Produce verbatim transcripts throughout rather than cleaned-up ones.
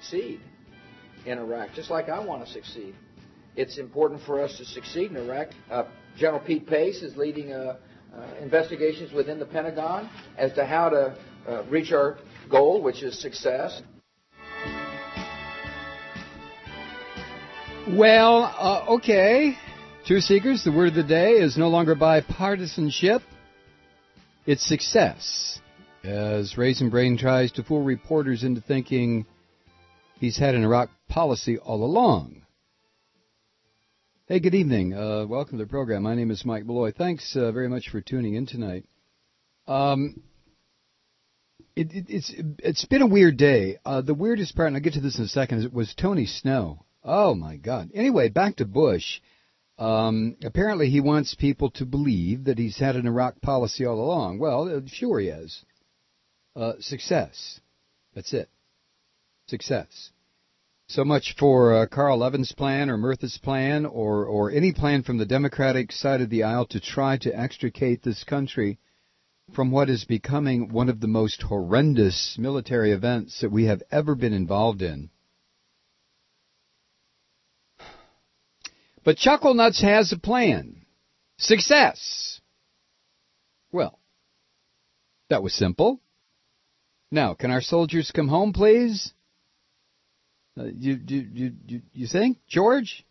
succeed in Iraq, just like I want to succeed. It's important for us to succeed in Iraq. Uh, General Pete Pace is leading uh, uh, investigations within the Pentagon as to how to uh, reach our goal, which is success. Well, uh, okay. Truth Seekers, the word of the day is no longer bipartisanship. It's success. As Raisin Brain tries to fool reporters into thinking he's had an Iraq policy all along. Hey, good evening. Uh, welcome to the program. My name is Mike Malloy. Thanks uh, very much for tuning in tonight. Um, it, it, it's it's been a weird day. Uh, the weirdest part, and I'll get to this in a second, was Tony Snow. Oh, my God. Anyway, back to Bush. Um, apparently he wants people to believe that he's had an Iraq policy all along. Well, uh, sure he has. Uh, success. That's it. Success. So much for uh, Carl Levin's plan or Murtha's plan or, or any plan from the Democratic side of the aisle to try to extricate this country from what is becoming one of the most horrendous military events that we have ever been involved in. But Chucklenuts has a plan. Success. Well, that was simple. Now, can our soldiers come home, please? Uh, you, you, you, you, you think, George?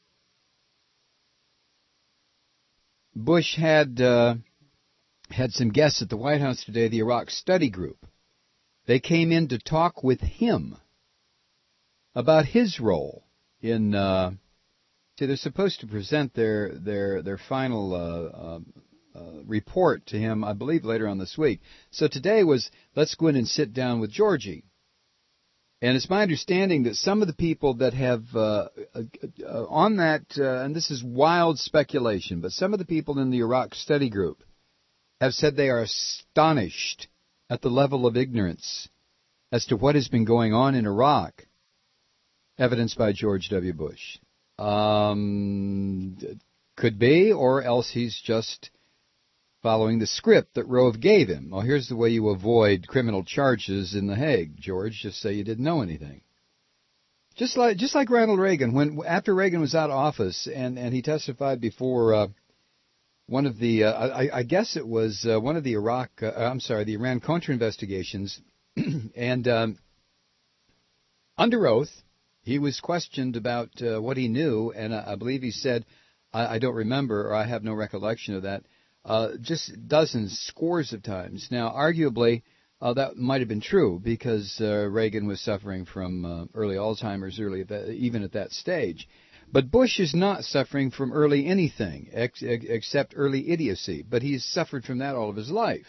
Bush had uh, had some guests at the White House today, the Iraq Study Group. They came in to talk with him about his role in. Uh, see, they're supposed to present their their their final uh, uh, uh, report to him, I believe, later on this week. So today was let's go in and sit down with Georgie. And it's my understanding that some of the people that have, uh, uh, uh, on that, uh, and this is wild speculation, but some of the people in the Iraq Study Group have said they are astonished at the level of ignorance as to what has been going on in Iraq, evidenced by George W. Bush. Um, could be, or else he's just following the script that Rove gave him. Well, here's the way you avoid criminal charges in The Hague, George. Just say you didn't know anything. Just like just like Ronald Reagan, when after Reagan was out of office and, and he testified before uh, one of the, uh, I, I guess it was uh, one of the Iraq, uh, I'm sorry, the Iran-Contra investigations, and um, under oath, he was questioned about uh, what he knew, and I, I believe he said, I, I don't remember, or I have no recollection of that. Uh, just dozens, scores of times. Now, arguably, uh, that might have been true because uh, Reagan was suffering from uh, early Alzheimer's, early at that, even at that stage. But Bush is not suffering from early anything ex- ex- except early idiocy. But he's suffered from that all of his life.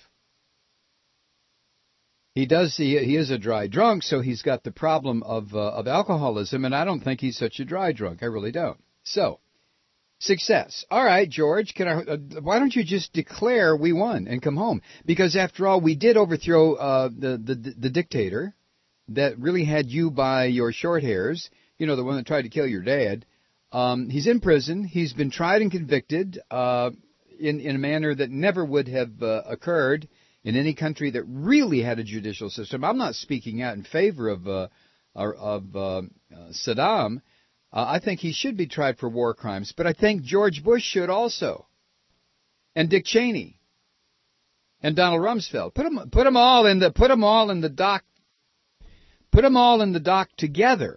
He does. He, he is a dry drunk, so he's got the problem of uh, of alcoholism, and I don't think he's such a dry drunk. I really don't. So. Success. All right, George, can I, uh, why don't you just declare we won and come home? Because after all, we did overthrow uh, the, the the dictator that really had you by your short hairs, you know, the one that tried to kill your dad. Um, he's in prison. He's been tried and convicted uh, in, in a manner that never would have uh, occurred in any country that really had a judicial system. I'm not speaking out in favor of, uh, of uh, uh, Saddam. Uh, I think he should be tried for war crimes, but I think George Bush should also, and Dick Cheney, and Donald Rumsfeld. Put them, put them all in the, put them all in the dock, put them all in the dock together.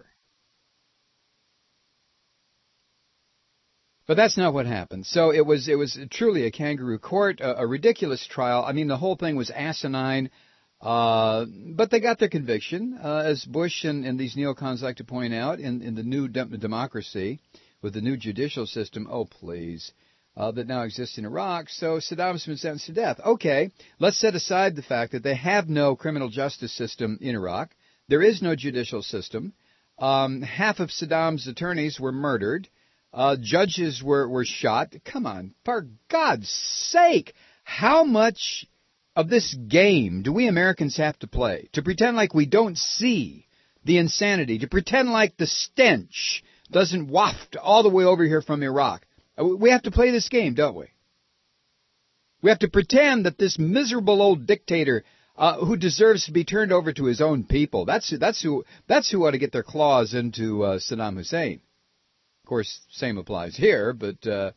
But that's not what happened. So it was, it was truly a kangaroo court, a, a ridiculous trial. I mean, the whole thing was asinine. Uh, but they got their conviction, uh, as Bush and, and these neocons like to point out, in, in the new de- democracy with the new judicial system, oh, please, uh, that now exists in Iraq. So Saddam's been sentenced to death. Okay, let's set aside the fact that they have no criminal justice system in Iraq. There is no judicial system. Um, half of Saddam's attorneys were murdered. Uh, judges were, were shot. Come on, for God's sake, how much of this game do we Americans have to play? To pretend like we don't see the insanity, to pretend like the stench doesn't waft all the way over here from Iraq. We have to play this game, don't we? We have to pretend that this miserable old dictator uh, who deserves to be turned over to his own people. That's that's who that's who ought to get their claws into uh, Saddam Hussein. Of course, same applies here, but uh,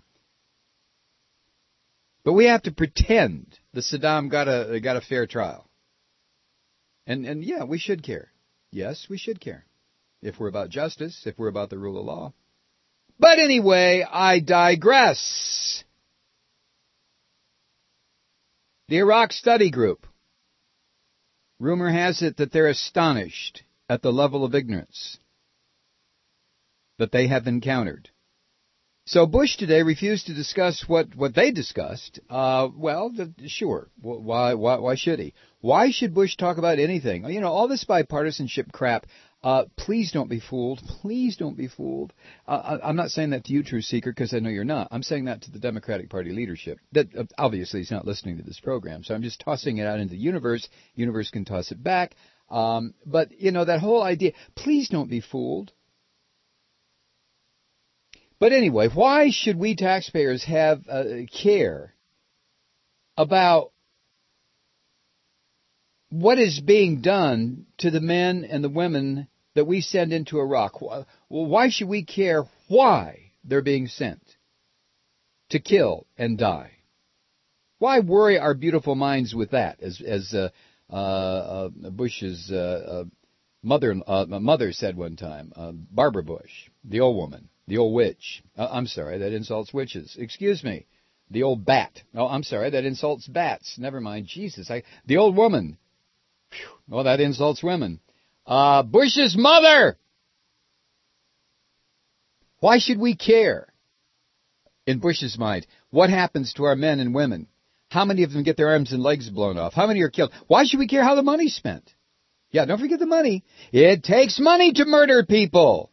but we have to pretend that Saddam got a got a fair trial. And and yeah, we should care. Yes, we should care if we're about justice, if we're about the rule of law. But anyway, I digress. The Iraq Study Group. Rumor has it that they're astonished at the level of ignorance that they have encountered. So Bush today refused to discuss what, what they discussed. Uh, well, the, sure. Why, why, why should he? Why should Bush talk about anything? You know, all this bipartisanship crap. Uh, please don't be fooled. Please don't be fooled. Uh, I, I'm not saying that to you, Truth Seeker, because I know you're not. I'm saying that to the Democratic Party leadership. That uh, obviously is not listening to this program. So I'm just tossing it out into the universe. The universe can toss it back. Um, but, you know, that whole idea, please don't be fooled. But anyway, why should we taxpayers have uh, care about what is being done to the men and the women that we send into Iraq? Well, why should we care why they're being sent to kill and die? Why worry our beautiful minds with that, as as uh, uh, uh, Bush's uh, uh, mother uh, mother said one time, uh, Barbara Bush, the old woman. The old witch. Uh, I'm sorry, that insults witches. Excuse me. The old bat. Oh, I'm sorry, that insults bats. Never mind. Jesus. I, the old woman. Whew. Oh, that insults women. Uh, Bush's mother. Why should we care? In Bush's mind, what happens to our men and women? How many of them get their arms and legs blown off? How many are killed? Why should we care how the money's spent? Yeah, don't forget the money. It takes money to murder people.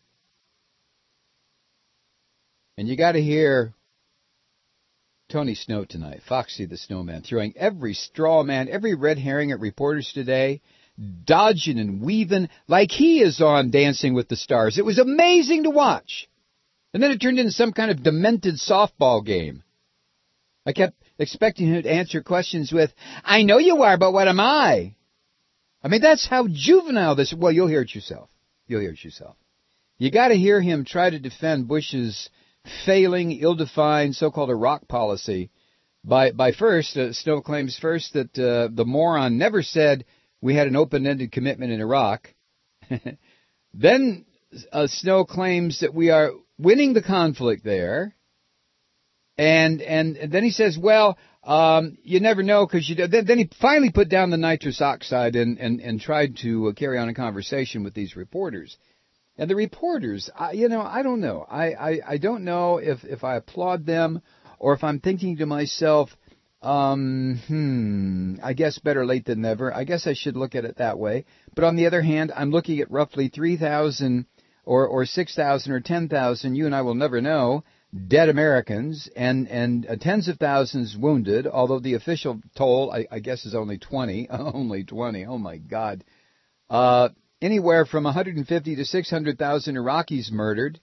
And you got to hear Tony Snow tonight, Foxy the Snowman, throwing every straw man, every red herring at reporters today, dodging and weaving like he is on Dancing with the Stars. It was amazing to watch. And then it turned into some kind of demented softball game. I kept expecting him to answer questions with, I know you are, but what am I? I mean, that's how juvenile this... Well, you'll hear it yourself. You'll hear it yourself. You got to hear him try to defend Bush's failing, ill-defined, so-called Iraq policy by, by first, uh, Snow claims first that uh, the moron never said we had an open-ended commitment in Iraq. Then uh, Snow claims that we are winning the conflict there. And, and, and then he says, well, um, you never know, because you then, then he finally put down the nitrous oxide and, and, and tried to uh, carry on a conversation with these reporters. And the reporters, I, you know, I don't know. I, I, I don't know if, if I applaud them or if I'm thinking to myself, um, hmm, I guess better late than never. I guess I should look at it that way. But on the other hand, I'm looking at roughly three thousand or, or six thousand or ten thousand, you and I will never know, dead Americans and, and uh, tens of thousands wounded, although the official toll, I, I guess, is only twenty. Only twenty. Oh, my God. Uh... Anywhere from one hundred fifty to six hundred thousand Iraqis murdered.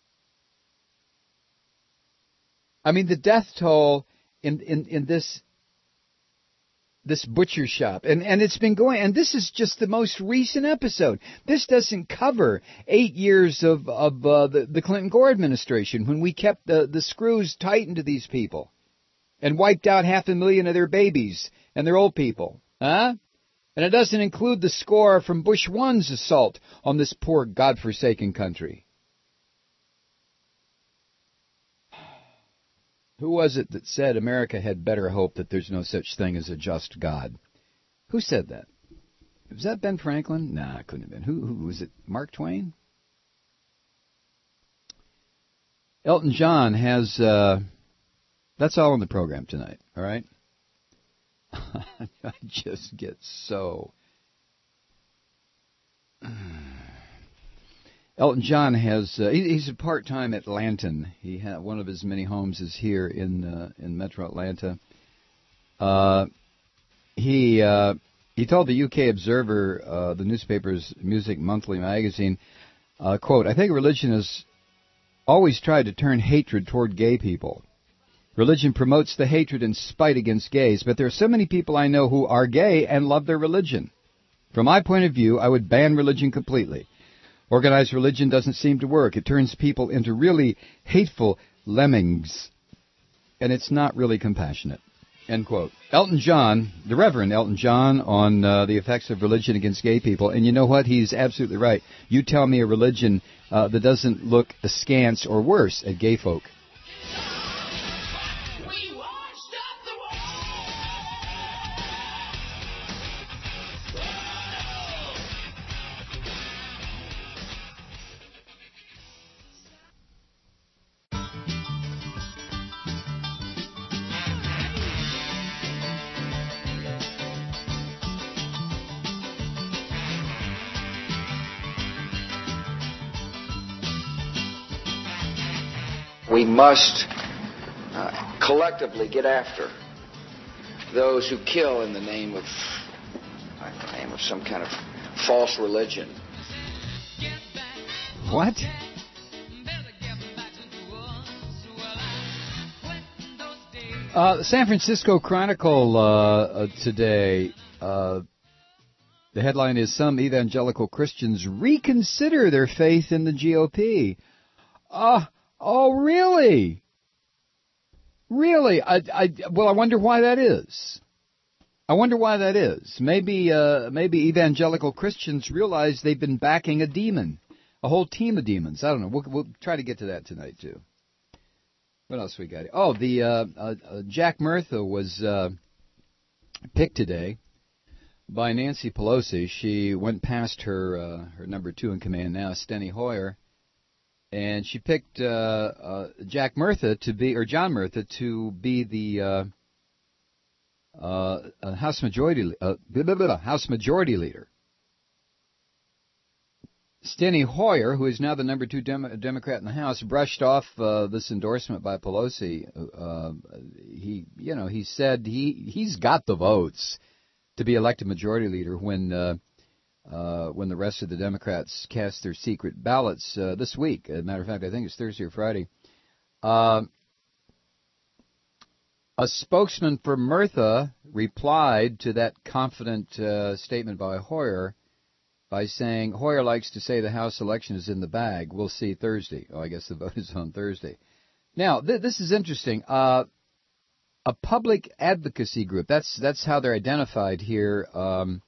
I mean, the death toll in, in, in this this butcher shop, and, and it's been going, and this is just the most recent episode. This doesn't cover eight years of, of uh, the, the Clinton-Gore administration when we kept the, the screws tightened to these people and wiped out half a million of their babies and their old people. Huh? And it doesn't include the score from Bush one's assault on this poor godforsaken country. Who was it that said America had better hope that there's no such thing as a just God? Who said that? Was that Ben Franklin? Nah, it couldn't have been. Who, who was it? Mark Twain? Elton John has... Uh, that's all on the program tonight, all right? I just get so... Elton John has, uh, he, he's a part-time Atlantan. He ha- one of his many homes is here in uh, in Metro Atlanta. Uh, he uh, he told the U K Observer, uh, the newspaper's music monthly magazine, uh, quote, I think religion has always tried to turn hatred toward gay people. Religion promotes the hatred and spite against gays, but there are so many people I know who are gay and love their religion. From my point of view, I would ban religion completely. Organized religion doesn't seem to work. It turns people into really hateful lemmings, and it's not really compassionate. End quote. Elton John, the Reverend Elton John, on uh, the effects of religion against gay people. And you know what? He's absolutely right. You tell me a religion uh, that doesn't look askance or worse at gay folk. We must uh, collectively get after those who kill in the name of in the name of some kind of false religion. What? Uh, the San Francisco Chronicle uh, uh, today, uh, the headline is, "Some evangelical Christians reconsider their faith in the G O P." Uh, oh, really? Really? I, I, well, I wonder why that is. I wonder why that is. Maybe, uh, maybe evangelical Christians realize they've been backing a demon, a whole team of demons. I don't know. We'll, we'll try to get to that tonight, too. What else we got? Oh, the uh, uh, uh, Jack Murtha was uh, picked today by Nancy Pelosi. She went past her uh, her number two in command now, Steny Hoyer, and she picked uh, uh, Jack Murtha to be, or John Murtha to be the uh, uh, House Majority uh, blah, blah, blah, House Majority Leader. Steny Hoyer, who is now the number two Dem- Democrat in the House, brushed off uh, this endorsement by Pelosi. Uh, he, you know, he said he he's got the votes to be elected Majority Leader when uh, uh, when the rest of the Democrats cast their secret ballots uh, this week. As a matter of fact, I think it's Thursday or Friday. Uh, a spokesman for Murtha replied to that confident uh, statement by Hoyer by saying, Hoyer likes to say the House election is in the bag. We'll see Thursday. Oh, I guess the vote is on Thursday. Now, th- this is interesting. Uh, a public advocacy group, that's that's how they're identified here um,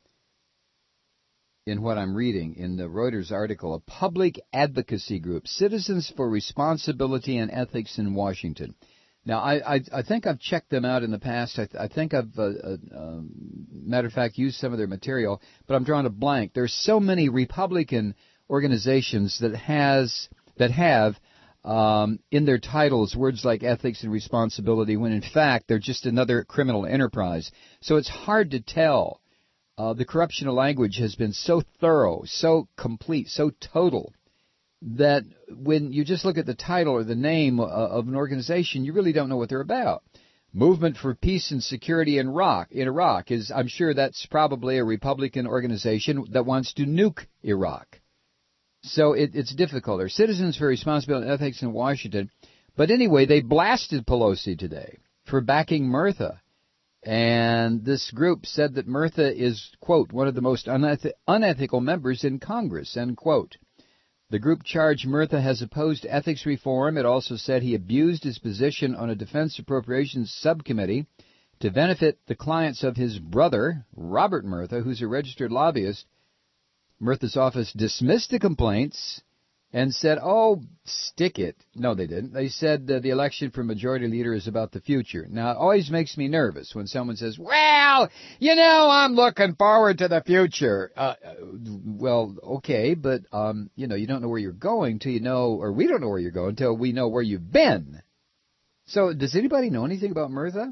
in what I'm reading in the Reuters article. A public advocacy group, Citizens for Responsibility and Ethics in Washington. Now, I, I, I think I've checked them out in the past. I, th- I think I've, uh, uh, um, matter of fact, used some of their material, but I'm drawing a blank. There's so many Republican organizations that has that have um, in their titles words like ethics and responsibility, when in fact they're just another criminal enterprise. So it's hard to tell. Uh, the corruption of language has been so thorough, so complete, so total, that when you just look at the title or the name uh, of an organization, you really don't know what they're about. Movement for Peace and Security in Iraq, in Iraq is, I'm sure that's probably a Republican organization that wants to nuke Iraq. So it, it's difficult. Or Citizens for Responsibility and Ethics in Washington. But anyway, they blasted Pelosi today for backing Murtha. And this group said that Murtha is, quote, one of the most uneth- unethical members in Congress, end quote. The group charged Murtha has opposed ethics reform. It also said he abused his position on a Defense Appropriations Subcommittee to benefit the clients of his brother, Robert Murtha, who's a registered lobbyist. Murtha's office dismissed the complaints and said, oh, stick it. No, they didn't. They said uh, the election for Majority Leader is about the future. Now, it always makes me nervous when someone says, well, you know, I'm looking forward to the future. Uh, well, okay, but, um, you know, you don't know where you're going till you know, or we don't know where you're going until we know where you've been. So does anybody know anything about Murtha?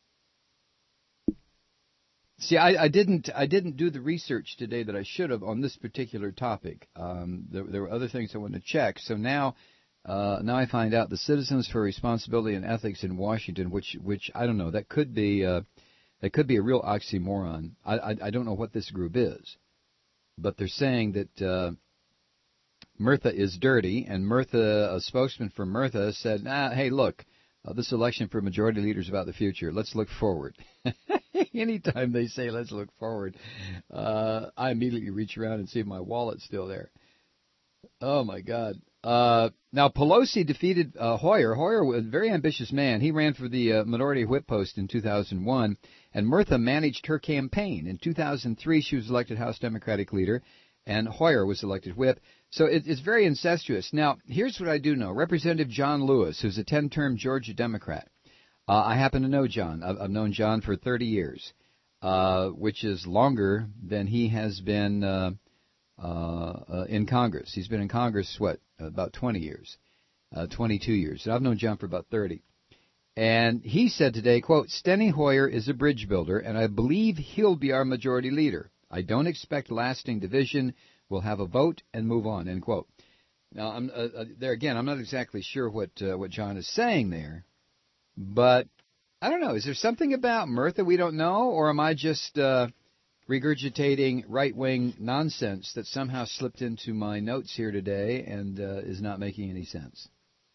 See, I, I didn't. I didn't do the research today that I should have on this particular topic. Um, there, there were other things I wanted to check. So now, uh, now I find out the Citizens for Responsibility and Ethics in Washington, which, which I don't know. That could be, uh, that could be a real oxymoron. I, I, I don't know what this group is, but they're saying that uh, Murtha is dirty, and Murtha, a spokesman for Murtha, said, "Nah, hey, look, uh, this election for majority leaders about the future. Let's look forward. Anytime they say let's look forward, uh, I immediately reach around and see if my wallet's still there. Oh, my God. Uh, now, Pelosi defeated uh, Hoyer. Hoyer was a very ambitious man. He ran for the uh, minority whip post in two thousand one, and Murtha managed her campaign. In two thousand three, she was elected House Democratic leader, and Hoyer was elected whip. So it, it's very incestuous. Now, here's what I do know. Representative John Lewis, who's a ten-term Georgia Democrat. Uh, I happen to know John. I've, I've known John for thirty years, uh, which is longer than he has been uh, uh, uh, in Congress. He's been in Congress, what, about twenty years, uh, twenty-two years. And I've known John for about thirty. And he said today, quote, Steny Hoyer is a bridge builder, and I believe he'll be our majority leader. I don't expect lasting division. We'll have a vote and move on, end quote. Now, I'm, uh, uh, there again, I'm not exactly sure what uh, what John is saying there, but I don't know. Is there something about Murtha we don't know, or am I just uh, regurgitating right-wing nonsense that somehow slipped into my notes here today and uh, is not making any sense?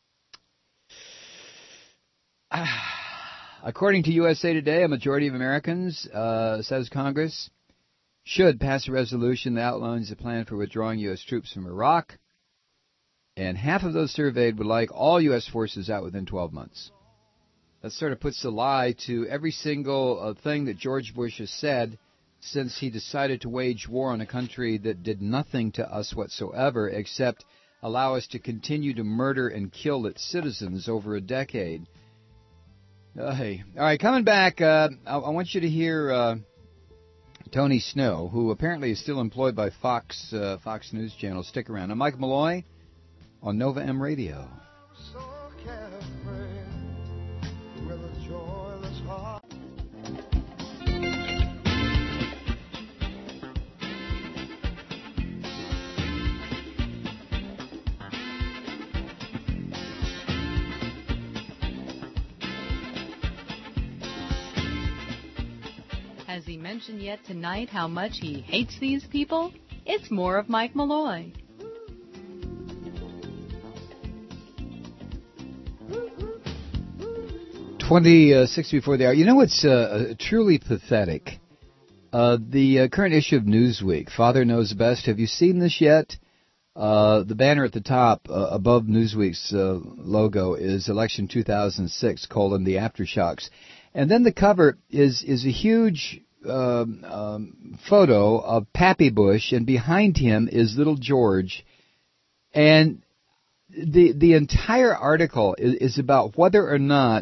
According to U S A Today, a majority of Americans, uh, says Congress, should pass a resolution that outlines a plan for withdrawing U S troops from Iraq, and half of those surveyed would like all U S forces out within twelve months. That sort of puts a lie to every single uh, thing that George Bush has said since he decided to wage war on a country that did nothing to us whatsoever except allow us to continue to murder and kill its citizens over a decade. Uh, hey. All right, coming back, uh, I, I want you to hear uh, Tony Snow, who apparently is still employed by Fox uh, Fox News Channel. Stick around. I'm Mike Malloy on Nova M Radio. So carefree, with a joyless heart. Has he mentioned yet tonight how much he hates these people? It's more of Mike Malloy. twenty-six before the hour. You know what's uh, truly pathetic? Uh, the uh, current issue of Newsweek, Father Knows Best. Have you seen this yet? Uh, the banner at the top uh, above Newsweek's uh, logo is Election two thousand six, colon, the aftershocks. And then the cover is, is a huge um, um, photo of Pappy Bush, and behind him is little George. And the the entire article is, is about whether or not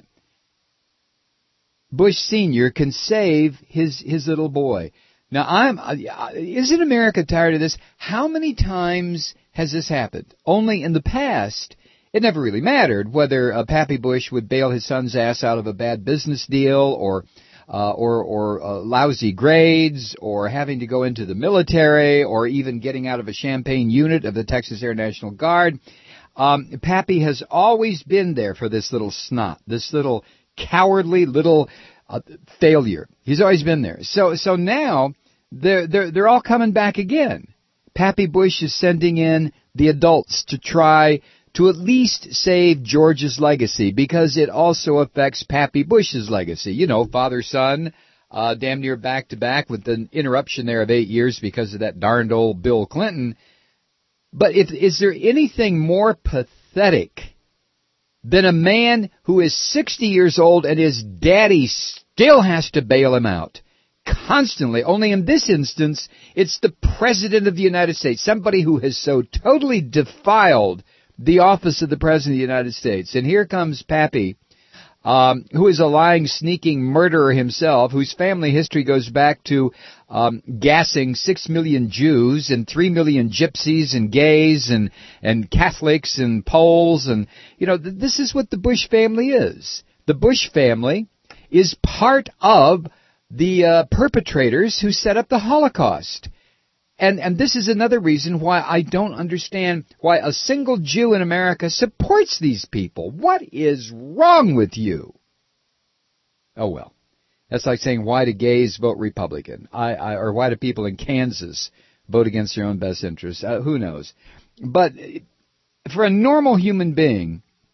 Bush Senior can save his his little boy. Now, I'm isn't America tired of this? How many times has this happened? Only in the past, it never really mattered whether uh, Pappy Bush would bail his son's ass out of a bad business deal, or uh, or or uh, lousy grades, or having to go into the military, or even getting out of a Champaign unit of the Texas Air National Guard. Um, Pappy has always been there for this little snot, this little cowardly little uh, failure. He's always been there. So so now they're they're they're all coming back again. Pappy Bush is sending in the adults to try to at least save George's legacy, because it also affects Pappy Bush's legacy. You know, father-son, uh, damn near back-to-back with an interruption there of eight years because of that darned old Bill Clinton. But if, is there anything more pathetic than a man who is sixty years old and his daddy still has to bail him out constantly? Only in this instance, it's the President of the United States, somebody who has so totally defiled the office of the President of the United States. And here comes Pappy, um, who is a lying, sneaking murderer himself, whose family history goes back to um, gassing six million Jews and three million gypsies and gays and, and Catholics and Poles. And, you know, th- this is what the Bush family is. The Bush family is part of the uh, perpetrators who set up the Holocaust. And and this is another reason why I don't understand why a single Jew in America supports these people. What is wrong with you? Oh, well. That's like saying, why do gays vote Republican? I, I or why do people in Kansas vote against their own best interests? Uh, who knows? But for a normal human being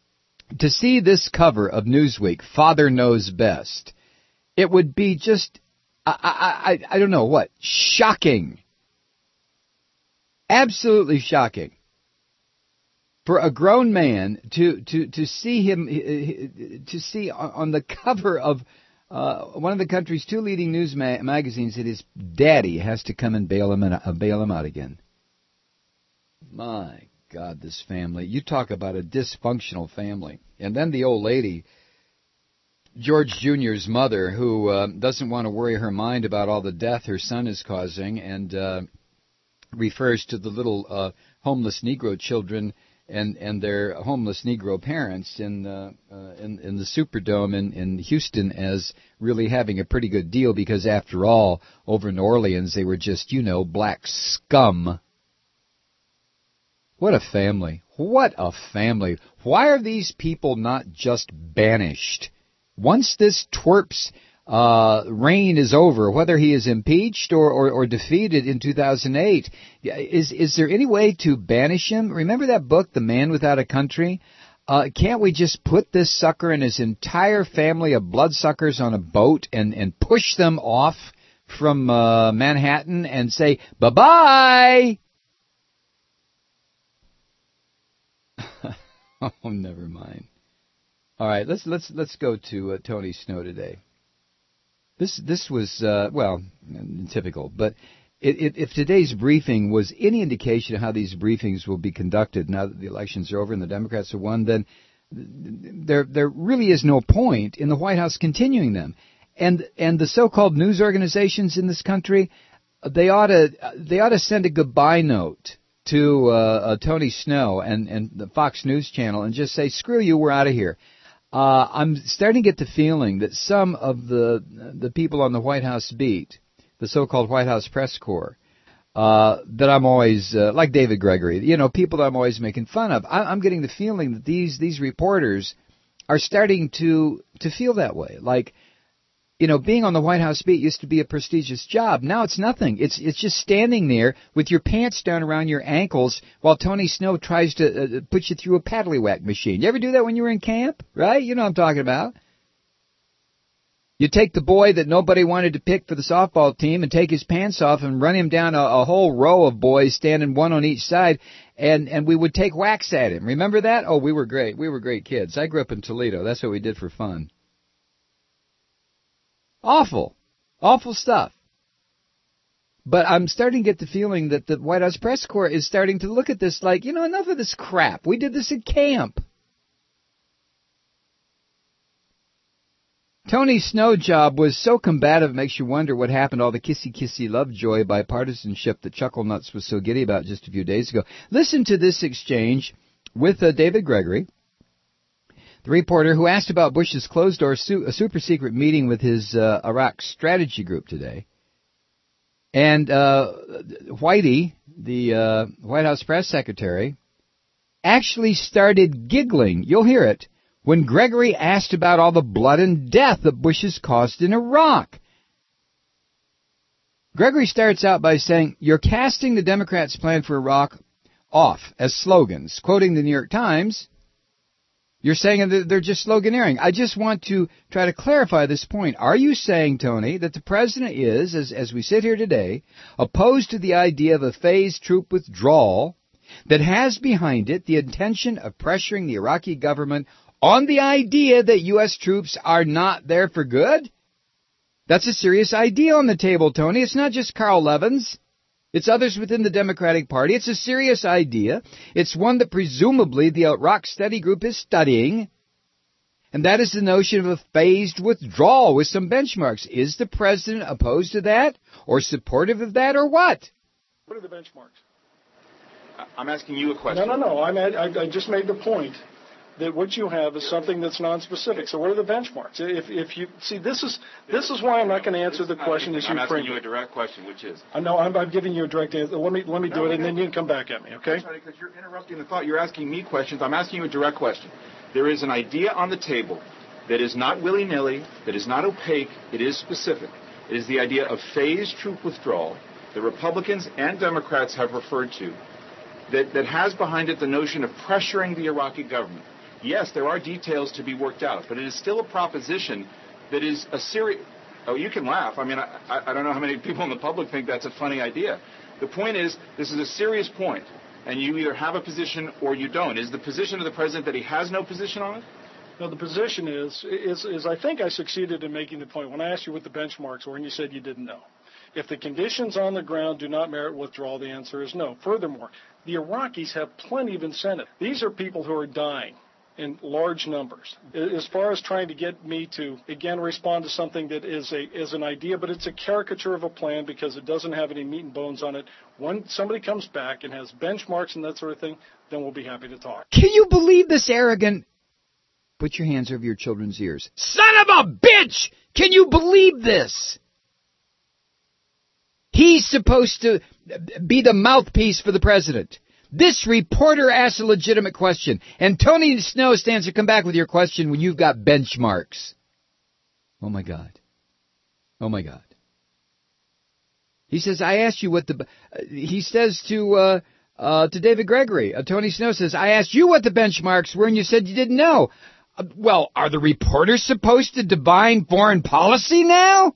to see this cover of Newsweek, Father Knows Best, it would be just, I, I, I, I don't know what, shocking. Absolutely shocking. For a grown man to, to, to see him, to see on the cover of uh, one of the country's two leading news ma- magazines that his daddy has to come and bail him, in, uh, bail him out again. My God, this family. You talk about a dysfunctional family. And then the old lady, George Junior's mother, who uh, doesn't want to worry her mind about all the death her son is causing and uh, refers to the little uh, homeless Negro children and, and their homeless Negro parents in, uh, uh, in, in the Superdome in, in Houston as really having a pretty good deal because, after all, over in Orleans, they were just, you know, black scum. What a family. What a family. Why are these people not just banished? Once this twerp's uh, reign is over, whether he is impeached or, or, or defeated in two thousand eight, is, is there any way to banish him? Remember that book, The Man Without a Country? Uh, can't we just put this sucker and his entire family of bloodsuckers on a boat and, and push them off from uh, Manhattan and say, bye-bye? Oh, never mind. All right, let's let's let's go to uh, Tony Snow today. This this was uh, well typical, but it, it, if today's briefing was any indication of how these briefings will be conducted now that the elections are over and the Democrats have won, then there there really is no point in the White House continuing them. And and the so-called news organizations in this country, they ought to they ought to send a goodbye note to uh, uh, Tony Snow and, and the Fox News Channel and just say, screw you, we're out of here. Uh, I'm starting to get the feeling that some of the the people on the White House beat, the so-called White House press corps, uh, that I'm always, uh, like David Gregory, you know, people that I'm always making fun of, I, I'm getting the feeling that these, these reporters are starting to, to feel that way. Like, you know, being on the White House beat used to be a prestigious job. Now it's nothing. It's it's just standing there with your pants down around your ankles while Tony Snow tries to uh, put you through a paddlywhack machine. You ever do that when you were in camp? Right? You know what I'm talking about. You take the boy that nobody wanted to pick for the softball team and take his pants off and run him down a, a whole row of boys standing one on each side, and, and we would take whacks at him. Remember that? Oh, we were great. We were great kids. I grew up in Toledo. That's what we did for fun. Awful. Awful stuff. But I'm starting to get the feeling that the White House press corps is starting to look at this like, you know, enough of this crap. We did this at camp. Tony's Snow job was so combative it makes you wonder what happened to all the kissy-kissy lovejoy bipartisanship that Chuckle Nuts was so giddy about just a few days ago. Listen to this exchange with uh, David Gregory, the reporter who asked about Bush's closed-door su- a super-secret meeting with his uh, Iraq strategy group today. And uh, Whitey, the uh, White House press secretary, actually started giggling, you'll hear it, when Gregory asked about all the blood and death that Bush has caused in Iraq. Gregory starts out by saying, you're casting the Democrats' plan for Iraq off as slogans. Quoting the New York Times, you're saying that they're just sloganeering. I just want to try to clarify this point. Are you saying, Tony, that the president is, as, as we sit here today, opposed to the idea of a phased troop withdrawal that has behind it the intention of pressuring the Iraqi government on the idea that U S troops are not there for good? That's a serious idea on the table, Tony. It's not just Carl Levins. It's others within the Democratic Party. It's a serious idea. It's one that presumably the Iraq Study Group is studying. And that is the notion of a phased withdrawal with some benchmarks. Is the president opposed to that or supportive of that or what? What are the benchmarks? I'm asking you a question. No, no, no. I'm at, I, I just made the point that what you have is something that's non-specific. So what are the benchmarks? If, if you see, this is this is why I'm not going to answer the question as you I'm asking framed you a it. direct question, which is. I know I'm, I'm giving you a direct answer. Let me let me do No, it, and no. then you can come back at me. Okay? I'm sorry, because you're interrupting the thought. You're asking me questions. I'm asking you a direct question. There is an idea on the table that is not willy-nilly, that is not opaque. It is specific. It is the idea of phased troop withdrawal that Republicans and Democrats have referred to, that, that has behind it the notion of pressuring the Iraqi government. Yes, there are details to be worked out, but it is still a proposition that is a serious... Oh, you can laugh. I mean, I, I don't know how many people in the public think that's a funny idea. The point is, this is a serious point, and you either have a position or you don't. Is the position of the president that he has no position on it? No, the position is, is, is I think I succeeded in making the point when I asked you what the benchmarks were and you said you didn't know. If the conditions on the ground do not merit withdrawal, the answer is no. Furthermore, the Iraqis have plenty of incentive. These are people who are dying in large numbers. As far as trying to get me to, again, respond to something that is a is an idea, but it's a caricature of a plan because it doesn't have any meat and bones on it. When somebody comes back and has benchmarks and that sort of thing, then we'll be happy to talk. Can you believe this arrogant... Put your hands over your children's ears. Son of a bitch! Can you believe this? He's supposed to be the mouthpiece for the president. This reporter asked a legitimate question, and Tony Snow stands to come back with your question when you've got benchmarks. Oh, my God. Oh, my God. He says, I asked you what the... Uh, he says to uh, uh, to David Gregory, uh, Tony Snow says, I asked you what the benchmarks were, and you said you didn't know. Uh, well, are the reporters supposed to divine foreign policy now?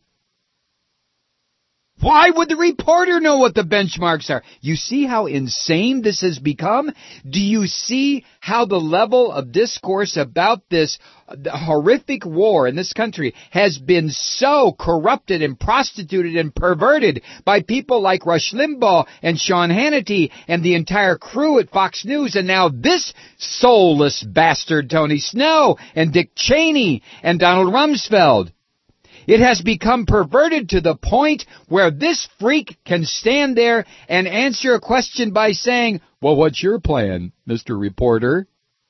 Why would the reporter know what the benchmarks are? You see how insane this has become? Do you see how the level of discourse about this horrific war in this country has been so corrupted and prostituted and perverted by people like Rush Limbaugh and Sean Hannity and the entire crew at Fox News, and now this soulless bastard Tony Snow and Dick Cheney and Donald Rumsfeld? It has become perverted to the point where this freak can stand there and answer a question by saying, well, what's your plan, Mister Reporter?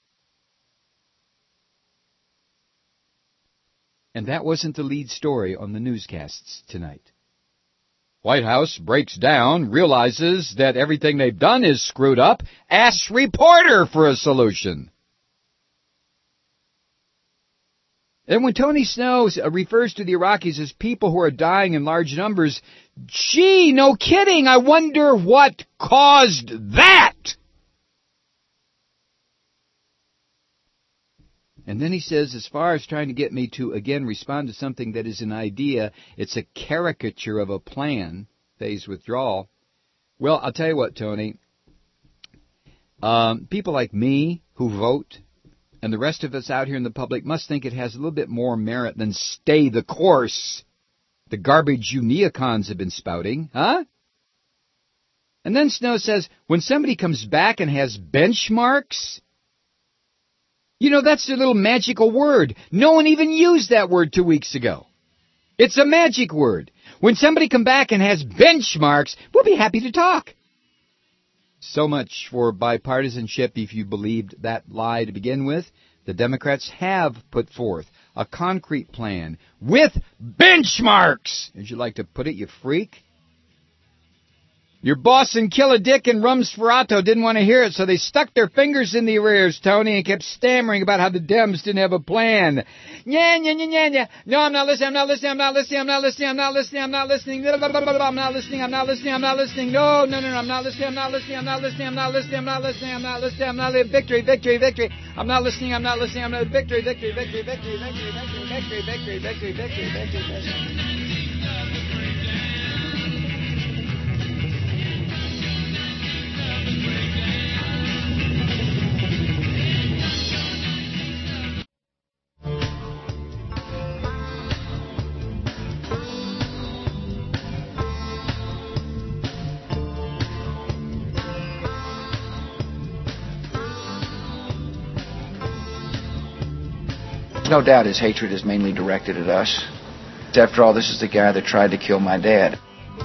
And that wasn't the lead story on the newscasts tonight. White House breaks down, realizes that everything they've done is screwed up, asks reporter for a solution. And when Tony Snow refers to the Iraqis as people who are dying in large numbers, gee, no kidding, I wonder what caused that. And then he says, as far as trying to get me to, again, respond to something that is an idea, it's a caricature of a plan, phase withdrawal. Well, I'll tell you what, Tony, um, people like me who vote, and the rest of us out here in the public must think it has a little bit more merit than stay the course. The garbage you neocons have been spouting, huh? And then Snow says, when somebody comes back and has benchmarks, you know, that's their little magical word. No one even used that word two weeks ago. It's a magic word. When somebody comes back and has benchmarks, we'll be happy to talk. So much for bipartisanship if you believed that lie to begin with. The Democrats have put forth a concrete plan with benchmarks, as you like to put it, you freak. Your boss and Killadick and Rumsferato didn't want to hear it, so they stuck their fingers in the ears, Tony, and kept stammering about how the Dems didn't have a plan. Yeah, yeah, yeah, yeah, yeah. No, I'm not listening, I'm not listening, I'm not listening, I'm not listening, I'm not listening, I'm not listening, I'm not listening, I'm not listening, I'm not listening, no, no, no, no, I'm not listening, I'm not listening, I'm not listening, I'm not listening, I'm not listening, I'm not listening, I'm not listening, victory, victory, victory. I'm not listening, I'm not listening, I'm not victory, victory, victory, victory, victory, victory, victory, victory, victory, victory, victory, victory. No doubt his hatred is mainly directed at us. After all, this is the guy that tried to kill my dad.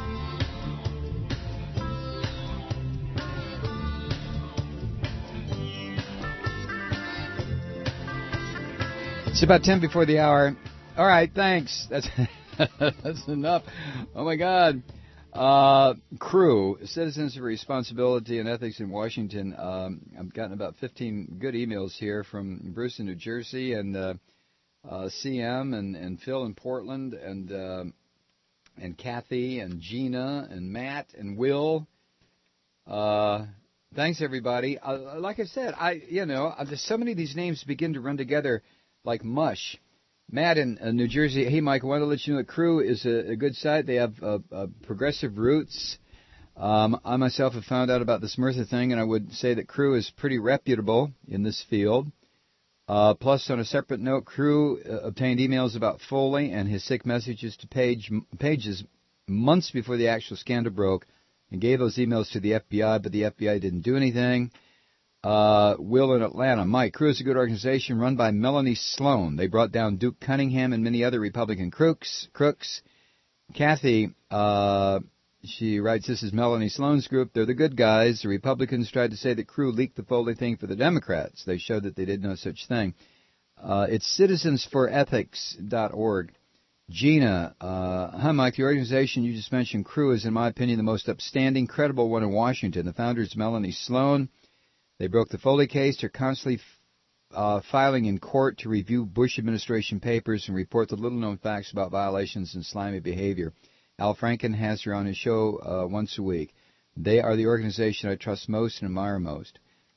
It's about ten before the hour. All right, thanks. That's that's enough. Oh, my God. Uh, crew, Citizens for Responsibility and Ethics in Washington. Um, I've gotten about fifteen good emails here from Bruce in New Jersey and uh, uh, C M and, and Phil in Portland and uh, and Kathy and Gina and Matt and Will. Uh, Thanks, everybody. Uh, like I said, I you know, uh, there's so many of these names begin to run together like mush. Matt in uh, New Jersey. Hey, Mike, I wanted to let you know that Crew is a, a good site. They have uh, uh, progressive roots. Um, I myself have found out about this Murtha thing, and I would say that Crew is pretty reputable in this field. Uh, plus, on a separate note, Crew uh, obtained emails about Foley and his sick messages to page, pages months before the actual scandal broke, and gave those emails to the F B I, but the F B I didn't do anything. Uh, Will in Atlanta. Mike, Crew is a good organization run by Melanie Sloan. They brought down Duke Cunningham and many other Republican crooks. crooks. Kathy, uh, she writes, this is Melanie Sloan's group. They're the good guys. The Republicans tried to say that Crew leaked the Foley thing for the Democrats. They showed that they did no such thing. Uh, it's citizens for ethics dot org. Gina, uh, hi Mike, the organization you just mentioned, Crew, is in my opinion the most upstanding, credible one in Washington. The founder is Melanie Sloan. They broke the Foley case. They're constantly uh, filing in court to review Bush administration papers and report the little-known facts about violations and slimy behavior. Al Franken has her on his show uh, once a week. They are the organization I trust most and admire most.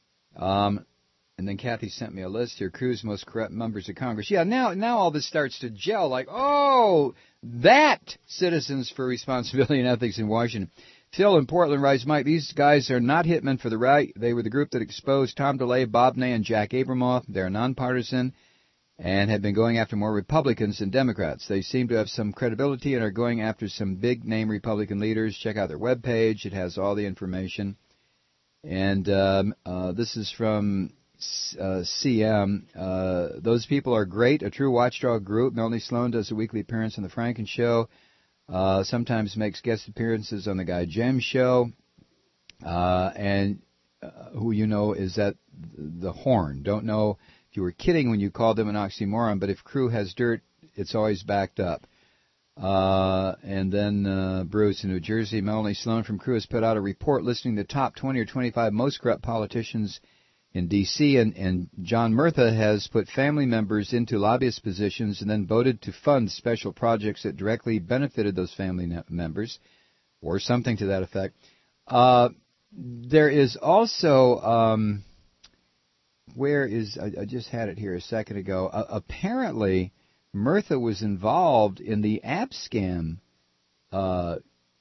Um, and then Kathy sent me a list here. Crew's most corrupt members of Congress. Yeah, now now all this starts to gel. Like, oh, that Citizens for Responsibility and Ethics in Washington. Phil in Portland writes, Mike, these guys are not hitmen for the right. They were the group that exposed Tom DeLay, Bob Ney, and Jack Abramoff. They're nonpartisan and have been going after more Republicans than Democrats. They seem to have some credibility and are going after some big-name Republican leaders. Check out their webpage. It has all the information. And um, uh, this is from uh, C M. Uh, those people are great, a true watchdog group. Melanie Sloan does a weekly appearance on The Franken Show. Uh, sometimes makes guest appearances on the Guy Jem Show, uh, and uh, who you know is at the Horn. Don't know if you were kidding when you called them an oxymoron, but if Crew has dirt, it's always backed up. Uh, and then uh, Bruce in New Jersey, Melanie Sloan from Crew has put out a report listing the top twenty or twenty-five most corrupt politicians in D C, and, and John Murtha has put family members into lobbyist positions and then voted to fund special projects that directly benefited those family members, or something to that effect. Uh, there is also, um, where is, I, I just had it here a second ago, uh, apparently Murtha was involved in the AppScam uh,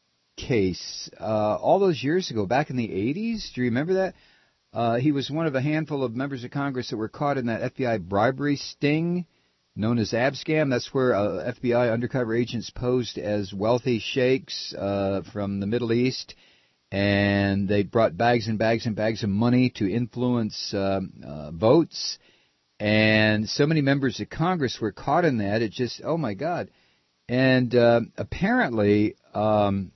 case uh, all those years ago, back in the eighties. Do you remember that? Uh, he was one of a handful of members of Congress that were caught in that F B I bribery sting known as AppScam. That's where uh, F B I undercover agents posed as wealthy sheikhs uh, from the Middle East, and they brought bags and bags and bags of money to influence uh, uh, votes. And so many members of Congress were caught in that. It just, oh, my God. And uh, apparently um,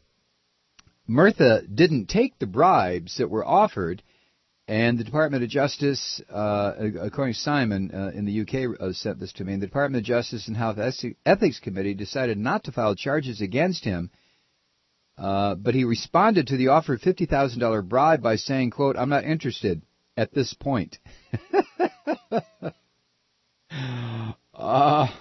Murtha didn't take the bribes that were offered. And the Department of Justice, uh, according to Simon uh, in the U K, uh, sent this to me, and the Department of Justice and Health Ethics Committee decided not to file charges against him, uh, but he responded to the offer of fifty thousand dollars bribe by saying, quote, I'm not interested at this point. uh,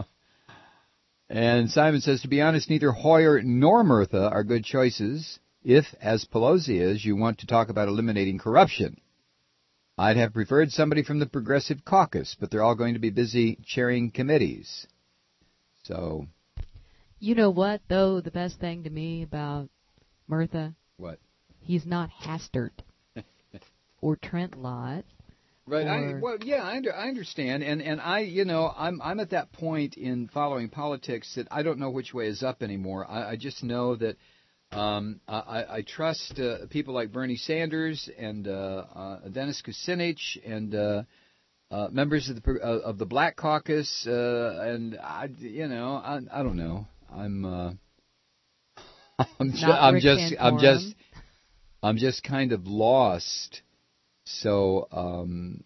and Simon says, to be honest, neither Hoyer nor Murtha are good choices. If, as Pelosi is, you want to talk about eliminating corruption. I'd have preferred somebody from the Progressive Caucus, but they're all going to be busy chairing committees. So. You know what, though, the best thing to me about Murtha? What? He's not Hastert or Trent Lott. Right. Or... I, well, yeah, I, under, I understand, and and I, you know, I'm I'm at that point in following politics that I don't know which way is up anymore. I, I just know that. Um, I, I trust uh, people like Bernie Sanders and uh, uh, Dennis Kucinich and uh, uh, members of the uh, of the Black Caucus, uh, and I, you know, I, I don't know. I'm uh, I'm, ju- I'm just I'm just I'm just kind of lost. So. Um,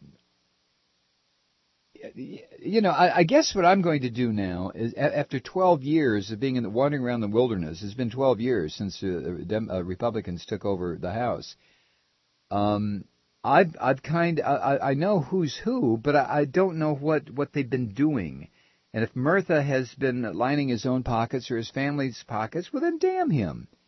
You know, I, I guess what I'm going to do now is, after twelve years of being in the, wandering around the wilderness, it's been twelve years since uh, Dem, uh, Republicans took over the House. Um, I've I've kind I, I know who's who, but I, I don't know what, what they've been doing. And if Murtha has been lining his own pockets or his family's pockets, well then damn him.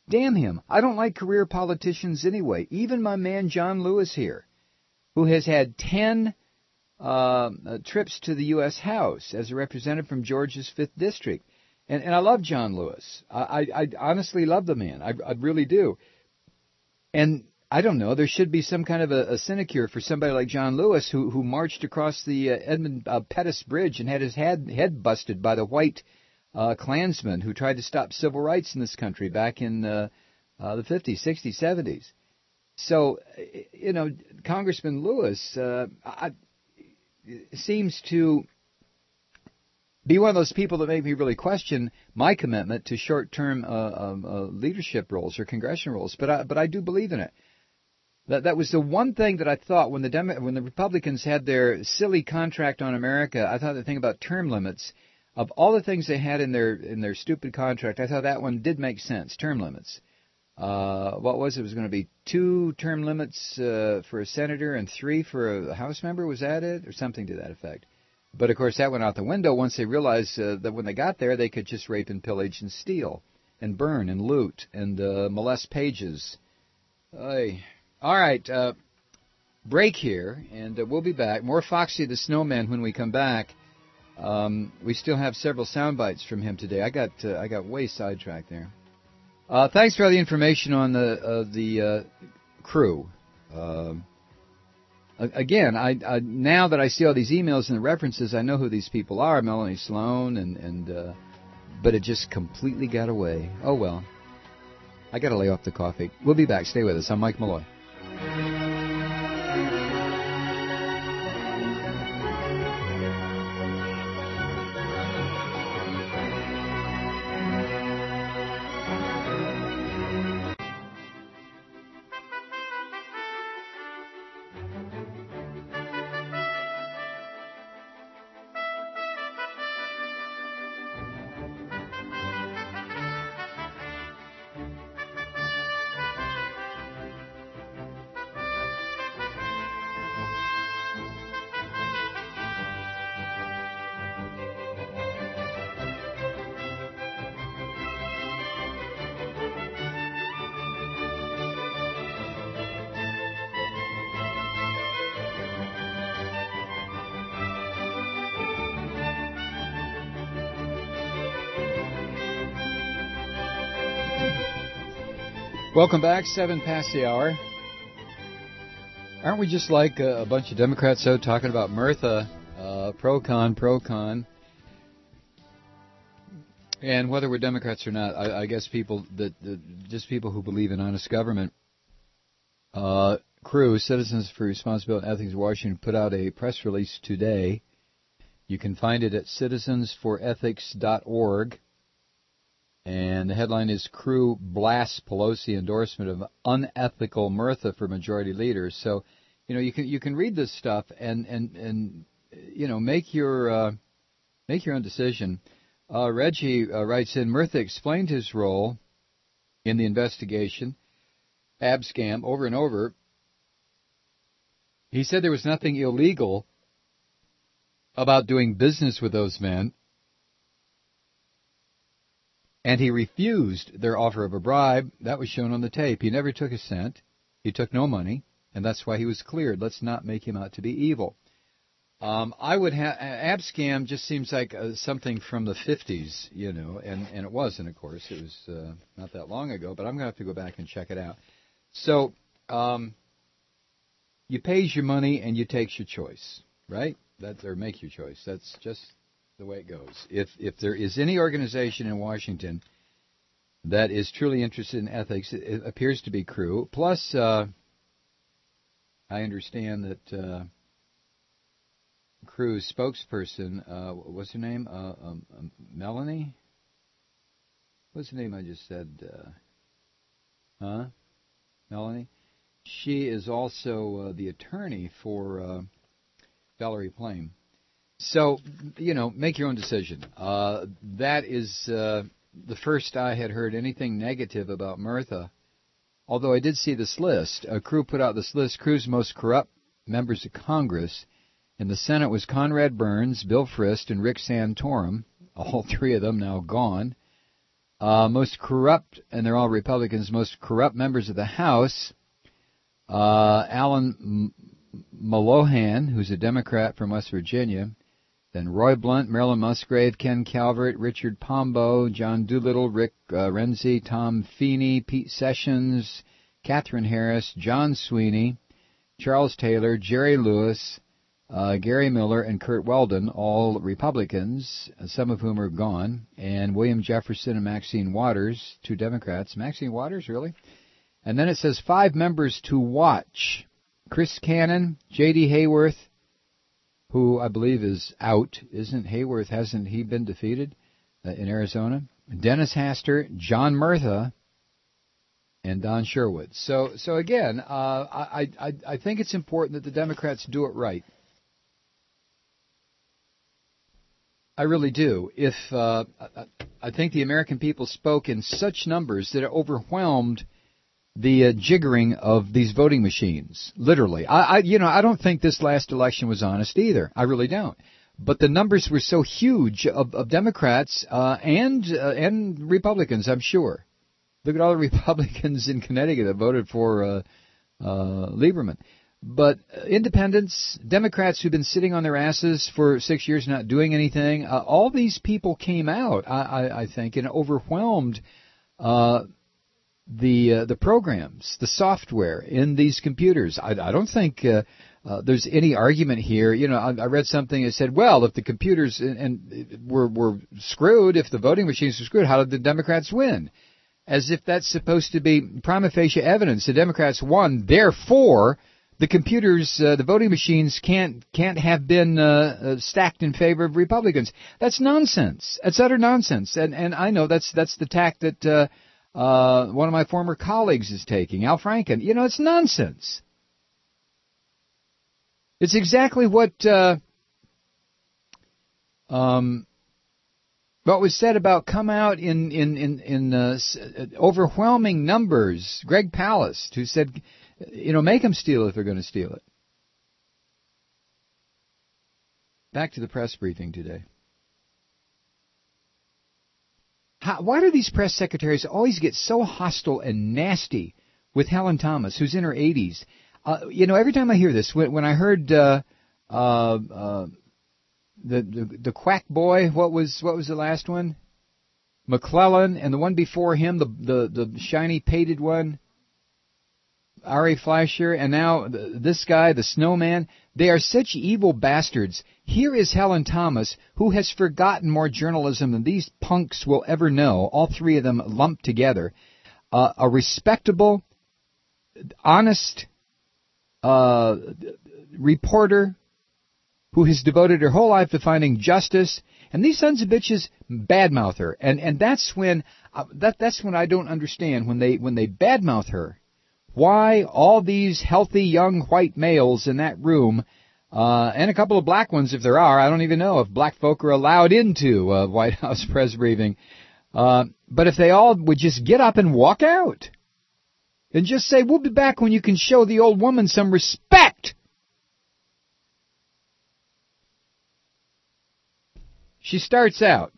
Damn him. I don't like career politicians anyway. Even my man John Lewis here, who has had ten uh, trips to the U S House as a representative from Georgia's fifth District. And, and I love John Lewis. I, I, I honestly love the man. I, I really do. And I don't know, there should be some kind of a, a sinecure for somebody like John Lewis who, who marched across the uh, Edmund uh, Pettus Bridge and had his head, head busted by the white uh, Klansmen who tried to stop civil rights in this country back in uh, uh, the fifties, sixties, seventies. So, you know, Congressman Lewis uh, I, seems to be one of those people that make me really question my commitment to short-term uh, uh, uh, leadership roles or congressional roles. But I, but I do believe in it. That that was the one thing that I thought when the Demo- when the Republicans had their silly contract on America. I thought the thing about term limits, of all the things they had in their in their stupid contract, I thought that one did make sense. Term limits. Uh, what was it? It was going to be two term limits uh, for a senator and three for a House member. Was that it, or something to that effect? But of course, that went out the window once they realized uh, that when they got there, they could just rape and pillage and steal and burn and loot and uh, molest pages. Ay. All right, uh, break here, and uh, we'll be back. More Foxy the Snowman when we come back. Um, we still have several sound bites from him today. I got uh, I got way sidetracked there. Uh, thanks for all the information on the uh, the uh, crew. Uh, again, I, I now that I see all these emails and the references, I know who these people are: Melanie Sloan, and and uh, but it just completely got away. Oh well. I got to lay off the coffee. We'll be back. Stay with us. I'm Mike Malloy. Welcome back, seven past the hour. Aren't we just like a, a bunch of Democrats out talking about Mirtha, uh, pro-con, pro-con? And whether we're Democrats or not, I, I guess people that, that just people who believe in honest government. Uh, Crew, Citizens for Responsibility and Ethics Washington, put out a press release today. You can find it at citizens for ethics dot org. And the headline is Crew Blasts Pelosi Endorsement of Unethical Mirtha for Majority Leaders. So, you know, you can you can read this stuff and and, and you know make your uh, make your own decision. Uh, Reggie uh, writes in, Mirtha explained his role in the investigation, Abscam, over and over. He said there was nothing illegal about doing business with those men. And he refused their offer of a bribe. That was shown on the tape. He never took a cent. He took no money, and that's why he was cleared. Let's not make him out to be evil. Um, I would have Abscam just seems like uh, something from the fifties, you know, and, and it wasn't, of course. It was uh, not that long ago, but I'm going to have to go back and check it out. So um, you pays your money and you takes your choice, right? That or make your choice. That's just the way it goes. If if there is any organization in Washington that is truly interested in ethics, it, it appears to be Crew. Plus, uh, I understand that uh, Crew's spokesperson, uh, what's her name? Uh, um, um, Melanie? What's the name I just said? Uh, huh? Melanie? She is also uh, the attorney for uh, Valerie Plame. So, you know, make your own decision. Uh, that is uh, the first I had heard anything negative about Mirtha, although I did see this list. Uh, Crew put out this list. Crew's most corrupt members of Congress. In the Senate was Conrad Burns, Bill Frist, and Rick Santorum, all three of them now gone. Uh, most corrupt, and they're all Republicans, most corrupt members of the House, uh, Alan M- Molohan, who's a Democrat from West Virginia, then Roy Blunt, Marilyn Musgrave, Ken Calvert, Richard Pombo, John Doolittle, Rick uh, Renzi, Tom Feeney, Pete Sessions, Catherine Harris, John Sweeney, Charles Taylor, Jerry Lewis, uh, Gary Miller, and Kurt Weldon, all Republicans, some of whom are gone, and William Jefferson and Maxine Waters, two Democrats. Maxine Waters, really? And then it says five members to watch. Chris Cannon, J D. Hayworth, who I believe is out. Isn't Hayworth, hasn't he been defeated uh, in Arizona? Dennis Hastert, John Murtha, and Don Sherwood. So, so again, uh, I, I, I think it's important that the Democrats do it right. I really do. If uh, I think the American people spoke in such numbers that it overwhelmed the uh, jiggering of these voting machines. Literally, I, I, you know, I don't think this last election was honest either. I really don't. But the numbers were so huge of, of Democrats uh, and uh, and Republicans. I'm sure. Look at all the Republicans in Connecticut that voted for uh, uh, Lieberman. But uh, independents, Democrats who've been sitting on their asses for six years not doing anything, uh, all these people came out, I, I, I think, and overwhelmed uh, the uh, the programs, the software in these computers. I, I don't think uh, uh, there's any argument here. You know, I, I read something that said, well, if the computers and, and were, were screwed, if the voting machines were screwed, how did the Democrats win? As if that's supposed to be prima facie evidence. The Democrats won, therefore the computers, uh, the voting machines can't can't have been uh, uh, stacked in favor of Republicans. That's nonsense. That's utter nonsense. And and I know that's that's the tack that uh, uh, one of my former colleagues is taking, Al Franken. You know, it's nonsense. It's exactly what uh, um, what was said about come out in in in, in uh, overwhelming numbers. Greg Palast, who said, you know, make them steal if they're going to steal it. Back to the press briefing today. How, why do these press secretaries always get so hostile and nasty with Helen Thomas, who's in her eighties? Uh, you know, every time I hear this, when, when I heard uh, uh, uh, the, the the quack boy, what was what was the last one? McClellan, and the one before him, the the, the shiny painted one, Ari Fleischer, and now this guy, the snowman. They are such evil bastards. Here is Helen Thomas, who has forgotten more journalism than these punks will ever know, all three of them lumped together. Uh, a respectable, honest uh, reporter who has devoted her whole life to finding justice, and these sons of bitches badmouth her. And and that's when uh, that that's when I don't understand when they when they badmouth her. Why all these healthy young white males in that room, uh, and a couple of black ones if there are, I don't even know if black folk are allowed into a White House press briefing, uh, but if they all would just get up and walk out and just say, we'll be back when you can show the old woman some respect. She starts out,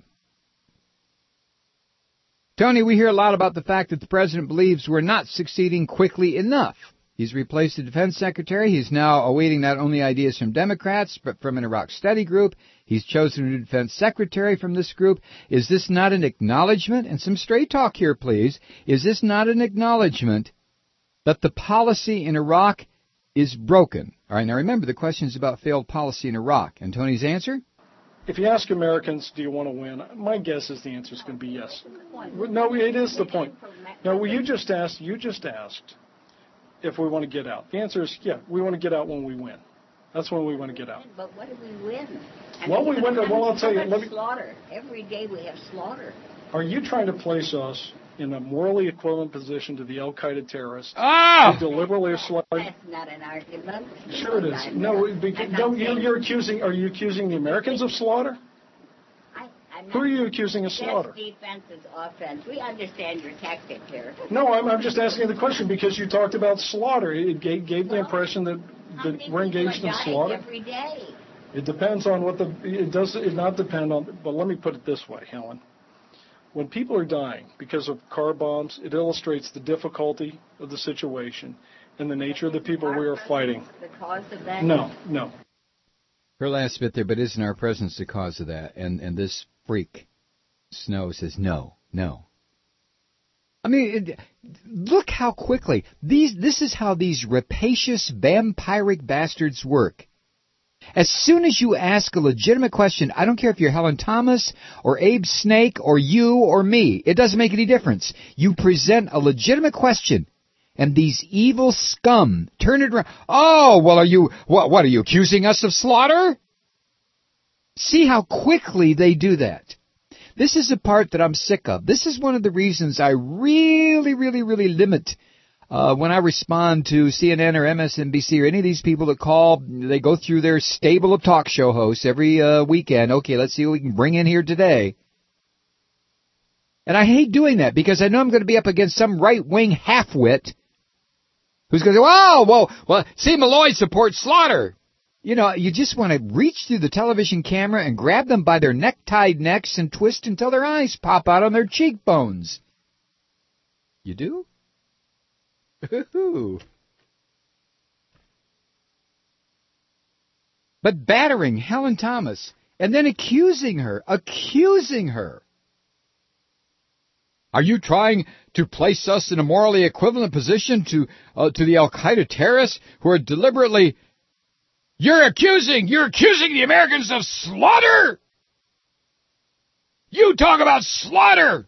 Tony, we hear a lot about the fact that the president believes we're not succeeding quickly enough. He's replaced the defense secretary. He's now awaiting not only ideas from Democrats, but from an Iraq study group. He's chosen a new defense secretary from this group. Is this not an acknowledgement? And some straight talk here, please. Is this not an acknowledgement that the policy in Iraq is broken? All right, now remember, the question is about failed policy in Iraq. And Tony's answer? If you ask Americans, do you want to win? My guess is the answer is going to be yes. No, it is the point. No, you just asked. You just asked if we want to get out. The answer is yeah. We want to get out when we win. That's when we want to get out. But what if we win? I well, mean, we win. Well, I'll tell you. Let me, slaughter. Every day we have slaughter. Are you trying to place us in a morally equivalent position to the Al Qaeda terrorists? Ah! Who deliberately slaughtered? That's not an argument. Sure it is. No, because, no, you, you're accusing. Are you accusing the Americans of slaughter? I, I'm Who are you accusing of slaughter? Defense is offense. We understand your tactic here. No, I'm, I'm just asking the question because you talked about slaughter. It gave, gave the impression that, that we're engaged in slaughter. Every day. It depends on what the. It does. It not depend on. But let me put it this way, Helen. when people are dying because of car bombs, it illustrates the difficulty of the situation and the nature of the people we are fighting. The cause of that? No, no. Her last bit there, but isn't our presence the cause of that? And and this freak, Snow, says no, no. I mean, it, look how quickly these. This is how these rapacious, vampiric bastards work. As soon as you ask a legitimate question, I don't care if you're Helen Thomas or Abe Snake or you or me. It doesn't make any difference. You present a legitimate question, and these evil scum turn it around. Oh, well, are you, what, what are you accusing us of slaughter? See how quickly they do that. This is a part that I'm sick of. This is one of the reasons I really, really, really limit uh, when I respond to C N N or M S N B C or any of these people that call. They go through their stable of talk show hosts every uh, weekend. Okay, let's see what we can bring in here today. And I hate doing that because I know I'm going to be up against some right-wing half-wit who's going to say, oh, well, well, see, Malloy supports slaughter. You know, you just want to reach through the television camera and grab them by their necktied necks and twist until their eyes pop out on their cheekbones. You do? Ooh. But battering Helen Thomas and then accusing her, accusing her. Are you trying to place us in a morally equivalent position to uh, to the Al-Qaeda terrorists who are deliberately... You're accusing, you're accusing the Americans of slaughter? You talk about slaughter!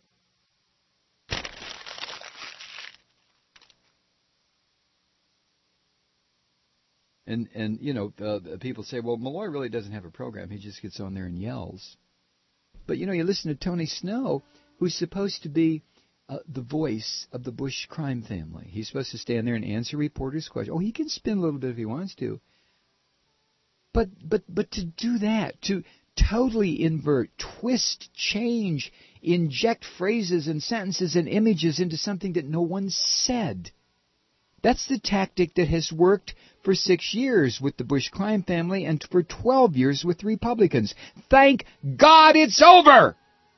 And, and you know, uh, people say, well, Malloy really doesn't have a program. He just gets on there and yells. But, you know, you listen to Tony Snow, who's supposed to be uh, the voice of the Bush crime family. He's supposed to stand there and answer reporters' questions. Oh, he can spin a little bit if he wants to. But but but to do that, to totally invert, twist, change, inject phrases and sentences and images into something that no one said. That's the tactic that has worked for six years with the Bush crime family and for twelve years with the Republicans. Thank God it's over!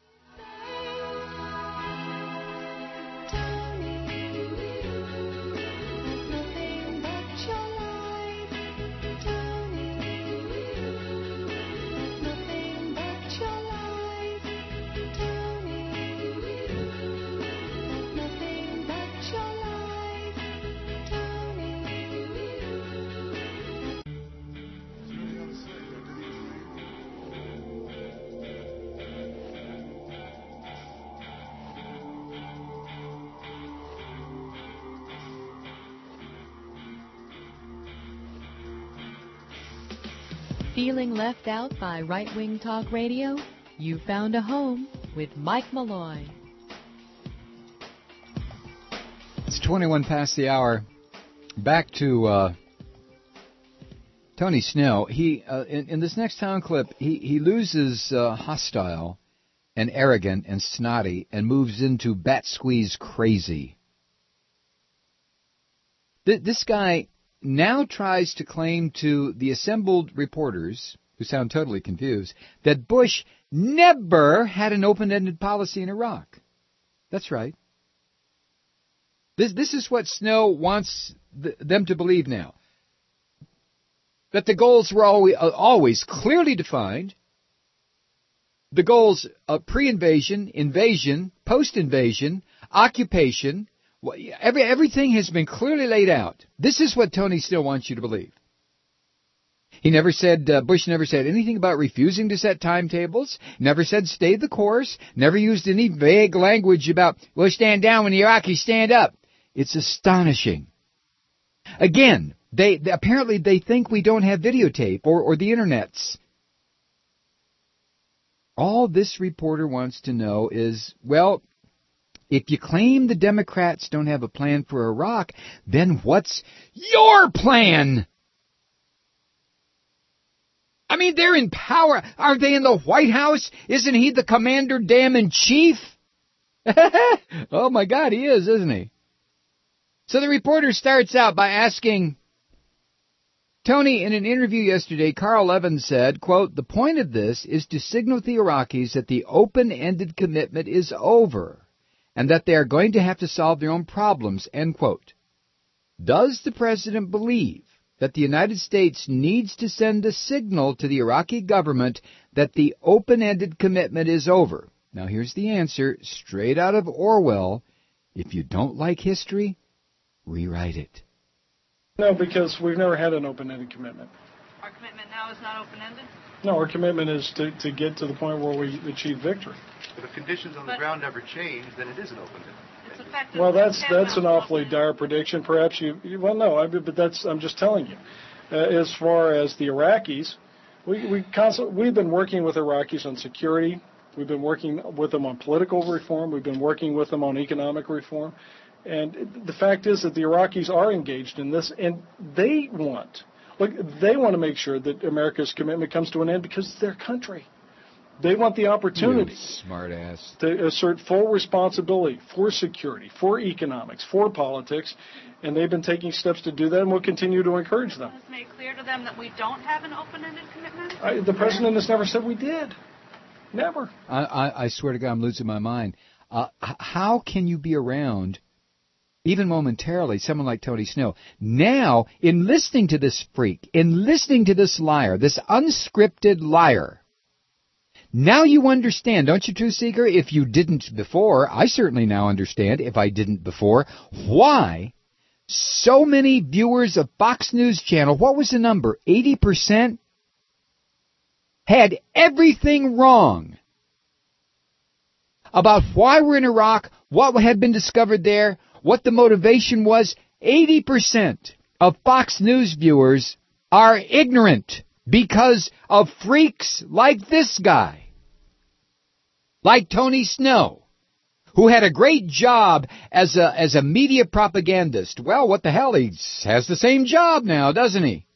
Feeling left out by right-wing talk radio? You found a home with Mike Malloy. It's twenty-one past the hour. Back to uh, Tony Snow. He uh, in, in this next sound clip, he, he loses uh, hostile and arrogant and snotty and moves into bat squeeze crazy. Th- this guy now tries to claim to the assembled reporters, who sound totally confused, that Bush never had an open-ended policy in Iraq. That's right. This this is what Snow wants th- them to believe now. That the goals were always, uh, always clearly defined. The goals of pre-invasion, invasion, post-invasion, occupation. Every, everything has been clearly laid out. This is what Tony still wants you to believe. He never said, uh, Bush never said anything about refusing to set timetables, never said stay the course, never used any vague language about, we'll stand down when the Iraqis stand up. It's astonishing. Again, they, they apparently they think we don't have videotape or, or the internets. All this reporter wants to know is, well, if you claim the Democrats don't have a plan for Iraq, then what's your plan? I mean, they're in power. Are they in the White House? Isn't he the commander-damn-in-chief? Oh, my God, he is, isn't he? So the reporter starts out by asking, Tony, in an interview yesterday, Carl Levin said, quote, "The point of this is to signal to the Iraqis that the open-ended commitment is over and that they are going to have to solve their own problems," end quote. Does the president believe that the United States needs to send a signal to the Iraqi government that the open-ended commitment is over? Now, here's the answer, straight out of Orwell. If you don't like history, rewrite it. No, because we've never had an open-ended commitment. Our commitment now is not open-ended? No, our commitment is to, to get to the point where we achieve victory. But if conditions on the But- ground never change, then it isn't open-ended. It's effective. Well, that's It's that's an not awfully open-ended. dire prediction. Perhaps you, you well, no, I, but that's I'm just telling you. Uh, as far as the Iraqis, we we constantly, we've been working with Iraqis on security. We've been working with them on political reform. We've been working with them on economic reform. And the fact is that the Iraqis are engaged in this, and they want, look, they want to make sure that America's commitment comes to an end because it's their country. They want the opportunity You smart ass. to assert full responsibility for security, for economics, for politics, and they've been taking steps to do that, and we'll continue to encourage them. Let's make clear to them that we don't have an open-ended commitment. I, the president has never said we did. Never. I, I, I swear to God, I'm losing my mind. Uh, h- how can you be around, even momentarily, someone like Tony Snow? Now, in listening to this freak, in listening to this liar, this unscripted liar, now you understand, don't you, Truth Seeker? If you didn't before, I certainly now understand, if I didn't before, why so many viewers of Fox News Channel, what was the number, eighty percent, had everything wrong about why we're in Iraq, what had been discovered there, what the motivation was. eighty percent of Fox News viewers are ignorant because of freaks like this guy. Like Tony Snow, who had a great job as a as a media propagandist. Well, what the hell, he has the same job now, doesn't he?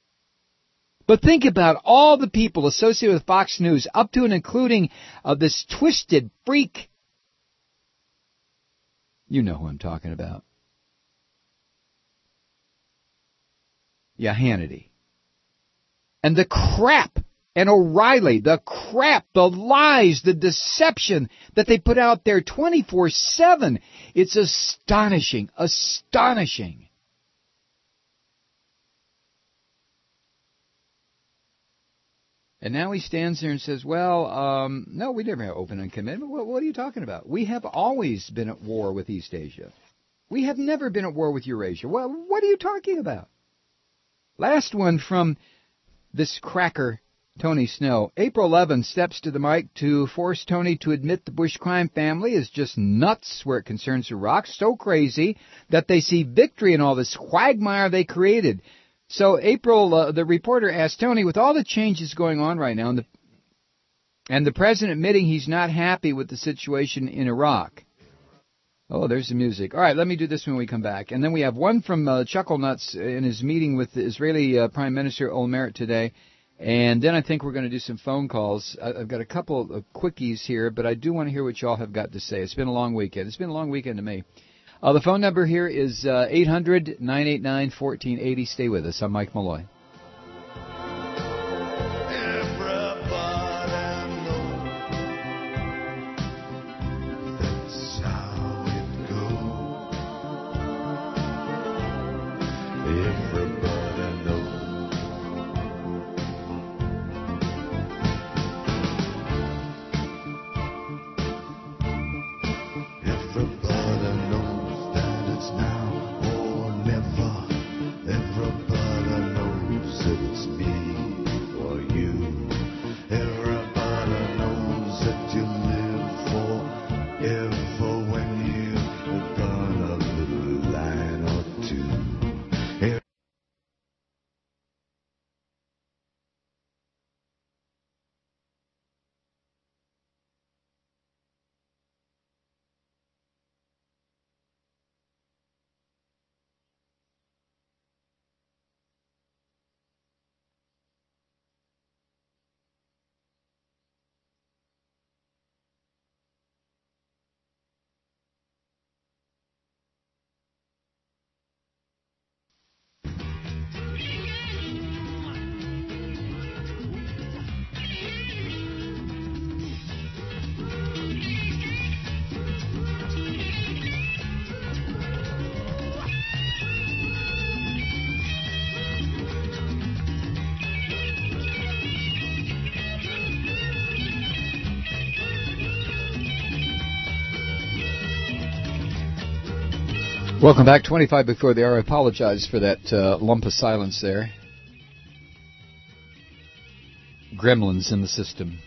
But think about all the people associated with Fox News, up to and including uh, this twisted freak. You know who I'm talking about. Yeah, Hannity. And the crap, and O'Reilly, the crap, the lies, the deception that they put out there twenty-four seven. It's astonishing, astonishing. And now he stands there and says, well, um, no, we never have open and commitment. What, what are you talking about? We have always been at war with East Asia. We have never been at war with Eurasia. Well, what are you talking about? Last one from this cracker, Tony Snow. April eleventh steps to the mic to force Tony to admit the Bush crime family is just nuts where it concerns Iraq. So crazy that they see victory in all this quagmire they created. So April, uh, the reporter asked Tony, with all the changes going on right now, and the, and the president admitting he's not happy with the situation in Iraq. Oh, there's the music. All right, let me do this when we come back. And then we have one from uh, Chuckle Nuts in his meeting with the Israeli uh, Prime Minister Olmert today. And then I think we're going to do some phone calls. I, I've got a couple of quickies here, but I do want to hear what y'all have got to say. It's been a long weekend. It's been a long weekend to me. Uh, the phone number here is uh, eight hundred, nine eight nine, one four eight zero. Stay with us. I'm Mike Malloy. Everybody knows Welcome back. twenty-five before the hour. I apologize for that uh, lump of silence there. Gremlins in the system.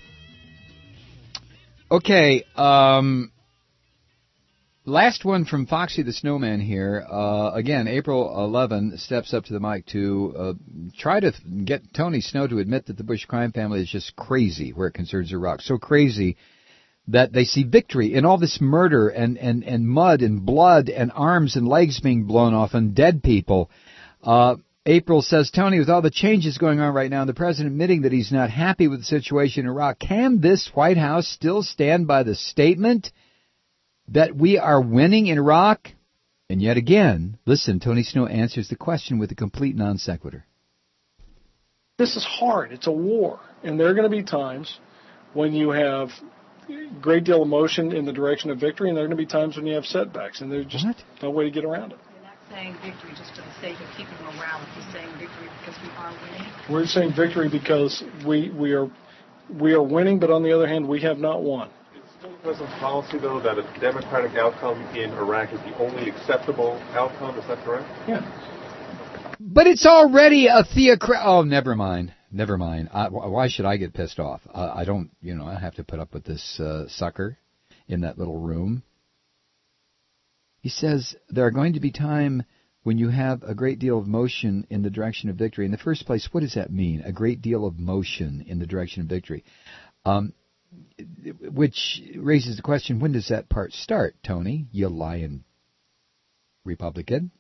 Okay, um, last one from Foxy the Snowman here. Uh, again, April eleventh steps up to the mic to uh, try to get Tony Snow to admit that the Bush crime family is just crazy where it concerns Iraq. So crazy that they see victory in all this murder and, and, and mud and blood and arms and legs being blown off and dead people. Uh, April says, Tony, with all the changes going on right now and the president admitting that he's not happy with the situation in Iraq, can this White House still stand by the statement that we are winning in Iraq? And yet again, listen, Tony Snow answers the question with a complete non sequitur. This is hard. It's a war. And there are going to be times when you have a great deal of motion in the direction of victory, and there are going to be times when you have setbacks, and there's just what? no way to get around it. Saying victory just for the sake of keeping morale. If you're saying victory because we are winning. We're saying victory because we we are we are winning, but on the other hand, we have not won. It's still the president's policy, though, that a democratic outcome in Iraq is the only acceptable outcome. Is that correct? Yeah. But it's already a theocrat. Oh, never mind. Never mind. I, why should I get pissed off? Uh, I don't. You know, I have to put up with this uh, sucker in that little room. He says there are going to be time when you have a great deal of motion in the direction of victory. In the first place, what does that mean, a great deal of motion in the direction of victory? Um, which raises the question, when does that part start, Tony, you lying Republican?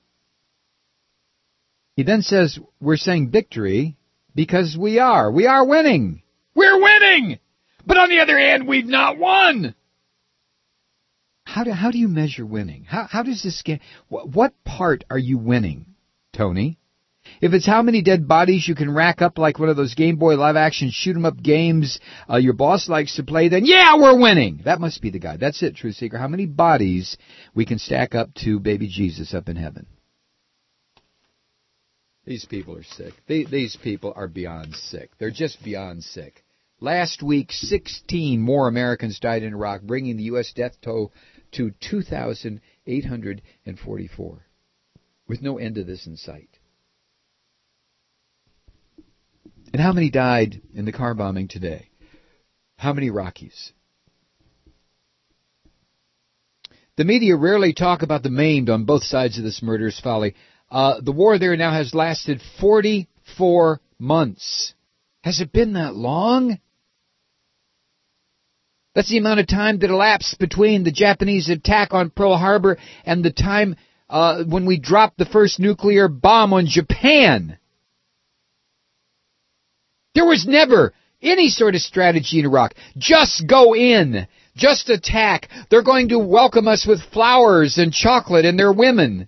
He then says, we're saying victory because we are. We are winning. We're winning! But on the other hand, we've not won! How do how do you measure winning? How how does this game? What, what part are you winning, Tony? If it's how many dead bodies you can rack up like one of those Game Boy live action shoot 'em up games uh, your boss likes to play, then yeah, we're winning. That must be the guy. That's it, Truth Seeker. How many bodies we can stack up to baby Jesus up in heaven? These people are sick. They, these people are beyond sick. They're just beyond sick. Last week, sixteen more Americans died in Iraq, bringing the U S death toll to two thousand eight hundred forty-four, with no end to this in sight. And how many died in the car bombing today? How many Iraqis? The media rarely talk about the maimed on both sides of this murderous folly. Uh, the war there now has lasted forty-four months. Has it been that long? That's the amount of time that elapsed between the Japanese attack on Pearl Harbor and the time uh, when we dropped the first nuclear bomb on Japan. There was never any sort of strategy in Iraq. Just go in. Just attack. They're going to welcome us with flowers and chocolate and their women.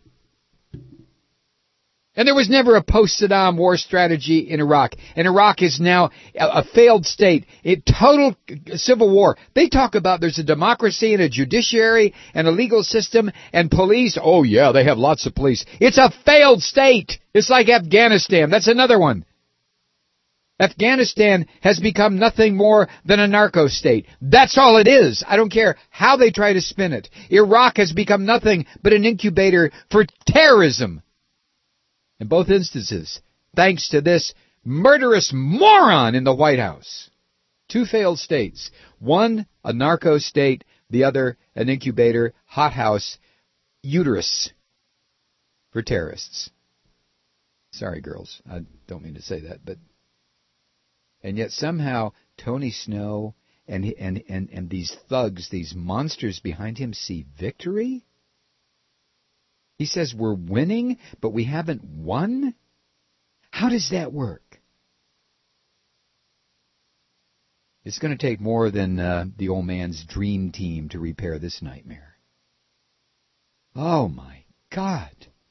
And there was never a post-Saddam war strategy in Iraq. And Iraq is now a, a failed state. It total civil war. They talk about there's a democracy and a judiciary and a legal system and police. Oh, yeah, they have lots of police. It's a failed state. It's like Afghanistan. That's another one. Afghanistan has become nothing more than a narco state. That's all it is. I don't care how they try to spin it. Iraq has become nothing but an incubator for terrorism. In both instances, thanks to this murderous moron in the White House. Two failed states. One, a narco state. The other, an incubator, hothouse, uterus for terrorists. Sorry, girls. I don't mean to say that, but... And yet somehow Tony Snow and, and, and, and these thugs, these monsters behind him see victory? He says we're winning, but we haven't won? How does that work? It's going to take more than uh, the old man's dream team to repair this nightmare. Oh, my God.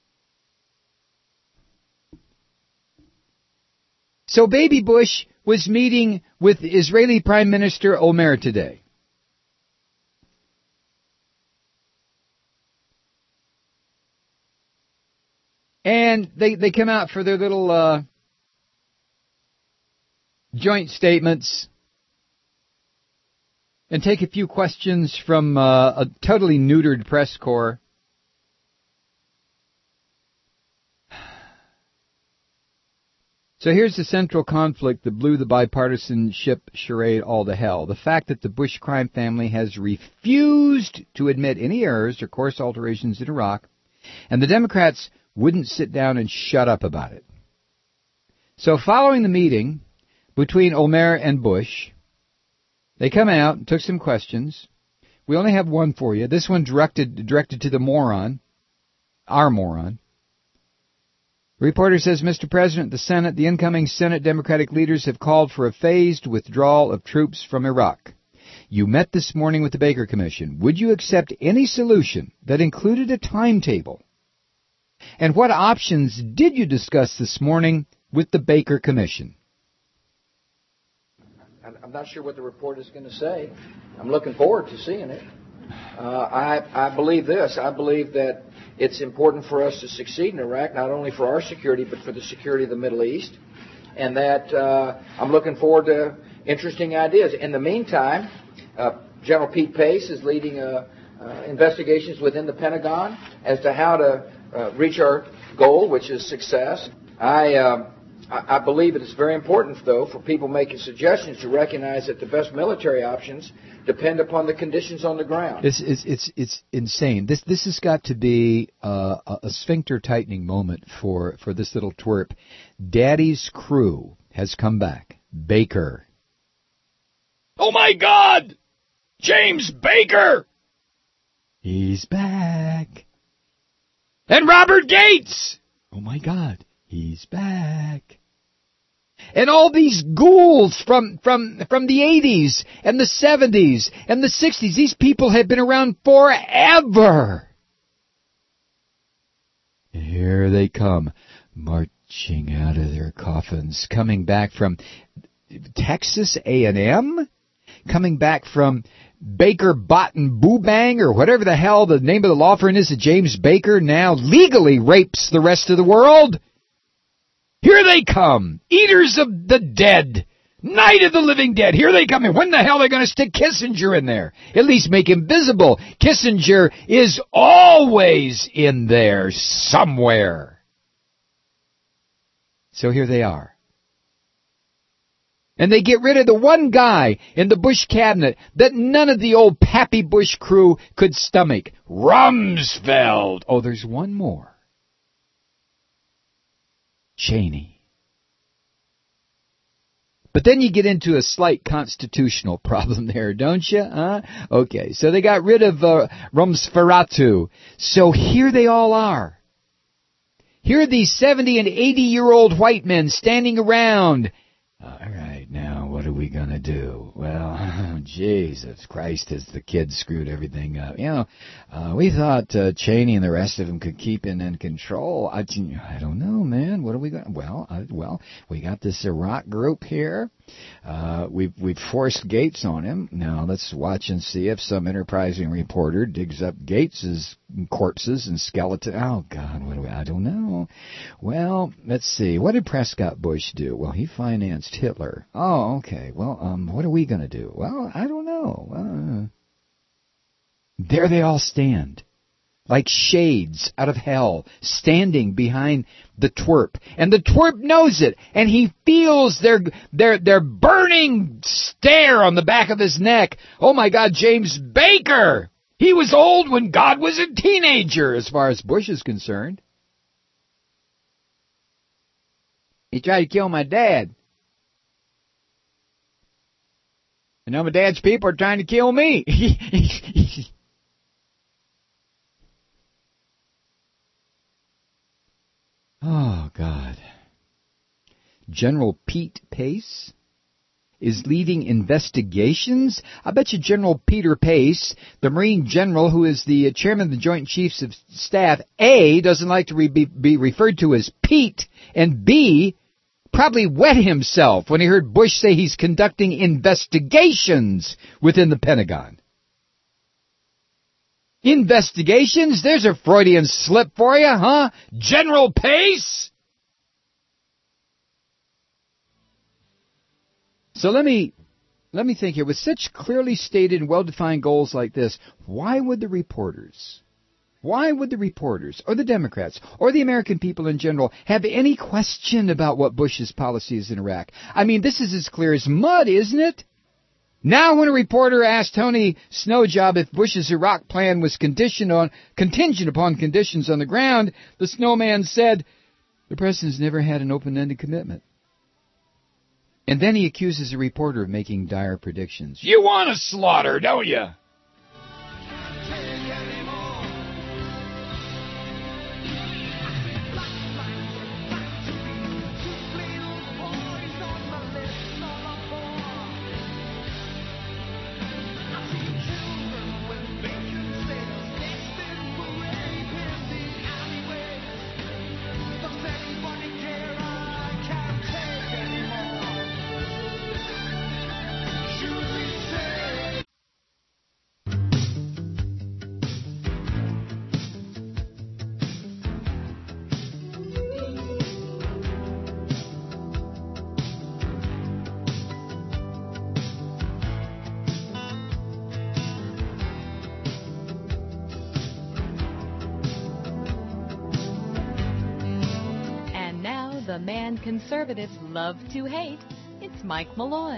So Baby Bush was meeting with Israeli Prime Minister Omer today. And they, they come out for their little uh, joint statements and take a few questions from uh, a totally neutered press corps. So here's the central conflict that blew the bipartisanship charade all to hell. The fact that the Bush crime family has refused to admit any errors or course alterations in Iraq, and the Democrats wouldn't sit down and shut up about it. So following the meeting between Olmert and Bush, they come out and took some questions. We only have one for you. This one directed directed to the moron, our moron. The reporter says, Mister President, the Senate, the incoming Senate Democratic leaders have called for a phased withdrawal of troops from Iraq. You met this morning with the Baker Commission. Would you accept any solution that included a timetable? And what options did you discuss this morning with the Baker Commission? I'm not sure what the report is going to say. I'm looking forward to seeing it. Uh, I, I believe this. I believe that it's important for us to succeed in Iraq, not only for our security, but for the security of the Middle East. And that uh, I'm looking forward to interesting ideas. In the meantime, uh, General Pete Pace is leading uh, uh, investigations within the Pentagon as to how to uh, reach our goal, which is success. I... Uh, I believe it is very important, though, for people making suggestions to recognize that the best military options depend upon the conditions on the ground. It's it's it's, it's insane. This this has got to be uh, a sphincter tightening moment for, for this little twerp. Daddy's crew has come back. Baker. Oh my God, James Baker. He's back. And Robert Gates. Oh my God. He's back. And all these ghouls from, from, from the eighties and the seventies and the sixties, these people have been around forever. And here they come, marching out of their coffins, coming back from Texas A and M, coming back from Baker, Bott and Boobang, or whatever the hell the name of the law firm is that James Baker now legally rapes the rest of the world. Here they come, eaters of the dead, night of the living dead. Here they come. And when the hell are they going to stick Kissinger in there? At least make him visible. Kissinger is always in there somewhere. So here they are. And they get rid of the one guy in the Bush cabinet that none of the old Pappy Bush crew could stomach. Rumsfeld. Oh, there's one more. Cheney. But then you get into a slight constitutional problem there, don't you? Huh? Okay, so they got rid of uh, Rumsferatu. So here they all are. Here are these seventy and eighty-year-old white men standing around. All right, now what are we going to do? Well, Jesus Christ, has the kids screwed everything up. You know, uh, we thought uh, Cheney and the rest of them could keep it in control. I, I don't know, man. What are we going to... Well, I, well, we got this Iraq group here. Uh, we've, we've forced Gates on him. Now, let's watch and see if some enterprising reporter digs up Gates's corpses and skeleton. Oh, God, what do we... I don't know. Well, let's see. What did Prescott Bush do? Well, he financed Hitler. Oh, okay. Well, um, what are we going to do? Well, I don't know. Uh, there they all stand, like shades out of hell, standing behind the twerp. And the twerp knows it, and he feels their, their, their burning stare on the back of his neck. Oh, my God, James Baker! He was old when God was a teenager, as far as Bush is concerned. He tried to kill my dad. And now my dad's people are trying to kill me. Oh, God. General Pete Pace is leading investigations? I bet you General Peter Pace, the Marine General who is the chairman of the Joint Chiefs of Staff, A, doesn't like to re- be, be referred to as Pete, and B, probably wet himself when he heard Bush say he's conducting investigations within the Pentagon. Investigations? There's a Freudian slip for you, huh? General Pace? So let me let me think here. With such clearly stated and well-defined goals like this, why would the reporters Why would the reporters or the Democrats or the American people in general have any question about what Bush's policy is in Iraq? I mean, this is as clear as mud, isn't it? Now when a reporter asked Tony Snowjob if Bush's Iraq plan was conditioned on, contingent upon conditions on the ground, the snowman said, the president's never had an open-ended commitment. And then he accuses a reporter of making dire predictions. You want to slaughter, don't you? The man conservatives love to hate. It's Mike Malloy.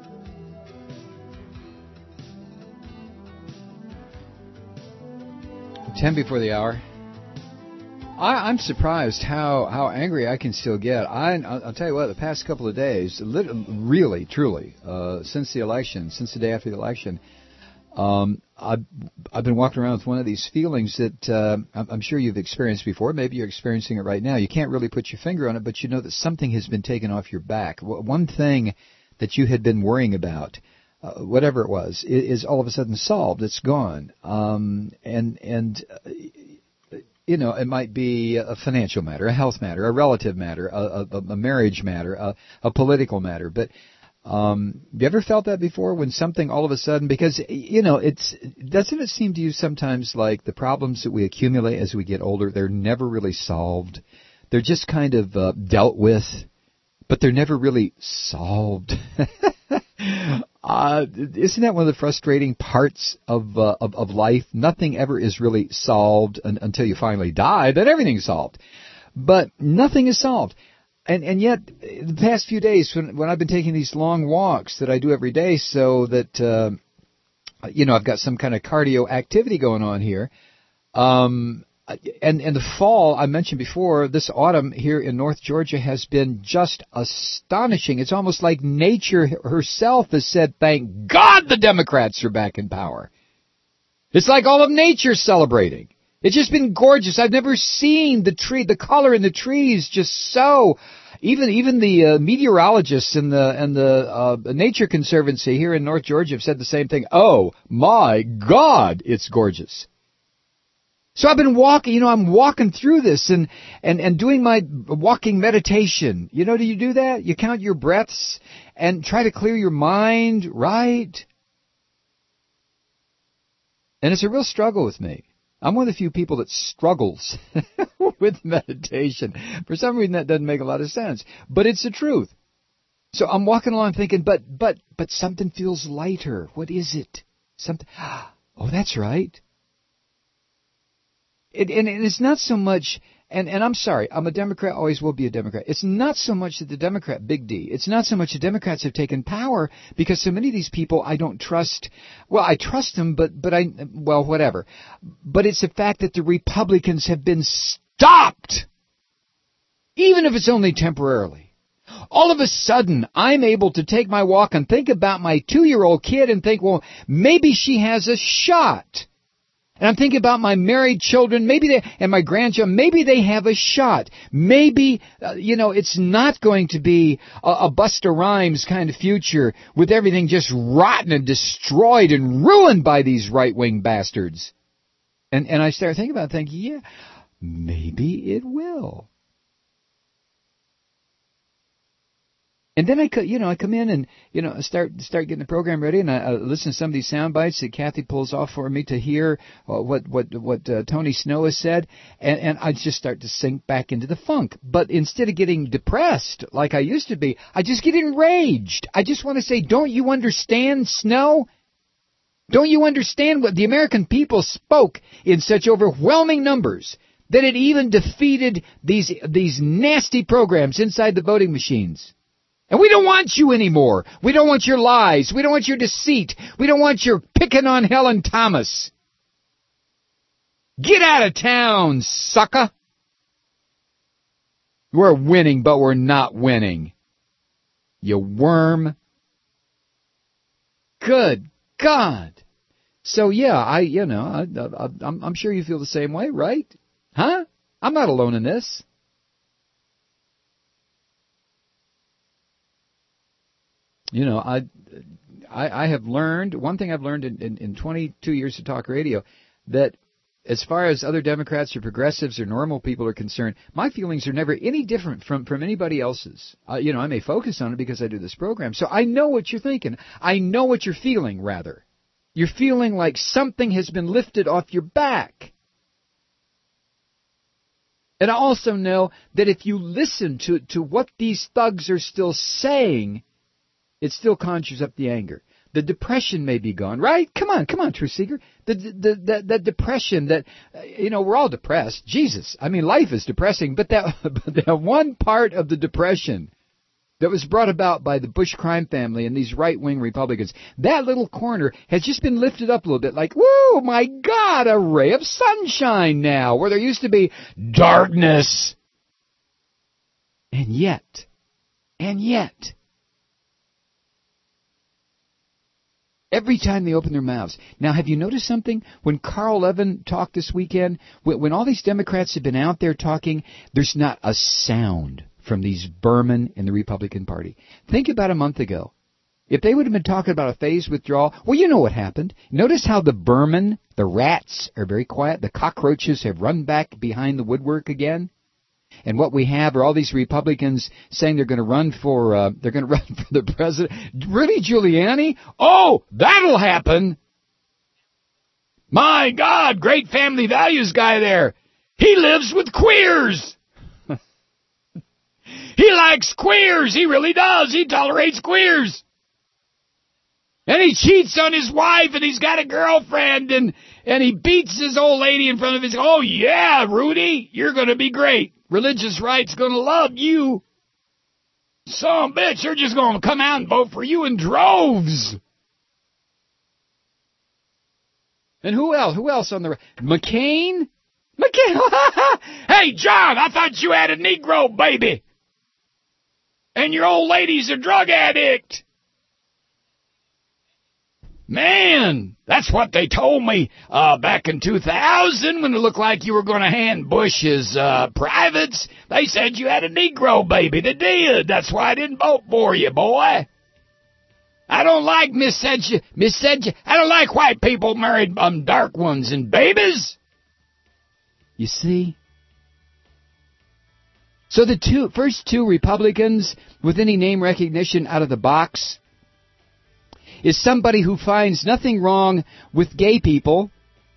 Ten before the hour. I, I'm surprised how, how angry I can still get. I, I'll tell you what, the past couple of days, really, truly, uh, since the election, since the day after the election, um, I've, I've been walking around with one of these feelings that uh, I'm, I'm sure you've experienced before. Maybe you're experiencing it right now. You can't really put your finger on it, but you know that something has been taken off your back. One thing that you had been worrying about, uh, whatever it was, is, is all of a sudden solved. It's gone. Um, and, and uh, you know, it might be a financial matter, a health matter, a relative matter, a, a, a marriage matter, a, a political matter. But Um, have you ever felt that before when something all of a sudden, because, you know, it's, doesn't it seem to you sometimes like the problems that we accumulate as we get older, they're never really solved. They're just kind of uh, dealt with, but they're never really solved. uh, isn't that one of the frustrating parts of, uh, of, of life? Nothing ever is really solved un- until you finally die, then everything's solved. But nothing is solved. And and yet, the past few days, when when I've been taking these long walks that I do every day, so that uh, you know I've got some kind of cardio activity going on here, um, and and the fall I mentioned before, this autumn here in North Georgia has been just astonishing. It's almost like nature herself has said, "Thank God the Democrats are back in power." It's like all of nature celebrating. It's just been gorgeous. I've never seen the tree, the color in the trees just so. Even even the uh, meteorologists and the and the uh, Nature Conservancy here in North Georgia have said the same thing. Oh my God, it's gorgeous. So I've been walking. You know, I'm walking through this and and and doing my walking meditation. You know, do you do that? You count your breaths and try to clear your mind, right? And it's a real struggle with me. I'm one of the few people that struggles with meditation. For some reason, that doesn't make a lot of sense. But it's the truth. So I'm walking along thinking, but but but something feels lighter. What is it? Something. Oh, that's right. It, and, and it's not so much, and, and I'm sorry, I'm a Democrat, always will be a Democrat. It's not so much that the Democrat, big D, it's not so much the Democrats have taken power, because so many of these people I don't trust. Well, I trust them, but, but I, well, whatever. But it's the fact that the Republicans have been stopped, even if it's only temporarily. All of a sudden, I'm able to take my walk and think about my two-year-old kid and think, well, maybe she has a shot. And I'm thinking about my married children, maybe they, and my grandchildren, maybe they have a shot. Maybe, uh, you know, it's not going to be a, a Busta Rhymes kind of future with everything just rotten and destroyed and ruined by these right-wing bastards. And, and I start thinking about it, thinking, yeah, maybe it will. And then I, you know, I come in and, you know, start start getting the program ready, and I, I listen to some of these sound bites that Kathy pulls off for me to hear uh, what what what uh, Tony Snow has said, and, and I just start to sink back into the funk. But instead of getting depressed like I used to be, I just get enraged. I just want to say, don't you understand, Snow? Don't you understand what the American people spoke in such overwhelming numbers that it even defeated these these nasty programs inside the voting machines? And we don't want you anymore. We don't want your lies. We don't want your deceit. We don't want your picking on Helen Thomas. Get out of town, sucker. We're winning, but we're not winning. You worm. Good God. So, yeah, I, you know, I, I, I'm, I'm sure you feel the same way, right? Huh? I'm not alone in this. You know, I, I, I have learned, one thing I've learned in, in, in twenty-two years of talk radio, that as far as other Democrats or progressives or normal people are concerned, my feelings are never any different from, from anybody else's. Uh, you know, I may focus on it because I do this program. So I know what you're thinking. I know what you're feeling, rather. You're feeling like something has been lifted off your back. And I also know that if you listen to, to what these thugs are still saying, it still conjures up the anger. The depression may be gone, right? Come on, come on, Truth Seeker. The, the, the, the depression that, you know, we're all depressed. Jesus, I mean, life is depressing, but that, but that one part of the depression that was brought about by the Bush crime family and these right-wing Republicans, that little corner has just been lifted up a little bit, like, whoa, my God, a ray of sunshine now, where there used to be darkness. And yet, and yet, every time they open their mouths. Now, have you noticed something? When Carl Levin talked this weekend, when all these Democrats have been out there talking, there's not a sound from these Berman in the Republican Party. Think about a month ago. If they would have been talking about a phased withdrawal, well, you know what happened. Notice how the Berman, the rats, are very quiet. The cockroaches have run back behind the woodwork again. And what we have are all these Republicans saying they're going to run for uh, they're going to run for the president. Rudy Giuliani? Oh, that'll happen. My God, great family values guy there. He lives with queers. He likes queers. He really does. He tolerates queers. And he cheats on his wife, and he's got a girlfriend, and, and he beats his old lady in front of his... Oh, yeah, Rudy, you're going to be great. Religious right's going to love you. Some bitch, they're just going to come out and vote for you in droves. And who else? Who else on the... McCain? McCain? Hey, John, I thought you had a Negro baby. And your old lady's a drug addict. Man, that's what they told me uh, back in two thousand when it looked like you were going to hand Bush his uh, privates. They said you had a Negro baby. They did. That's why I didn't vote for you, boy. I don't like miscegenation. Misceg- I don't like white people married um, dark ones and babies. You see? So the two first two Republicans with any name recognition out of the box is somebody who finds nothing wrong with gay people.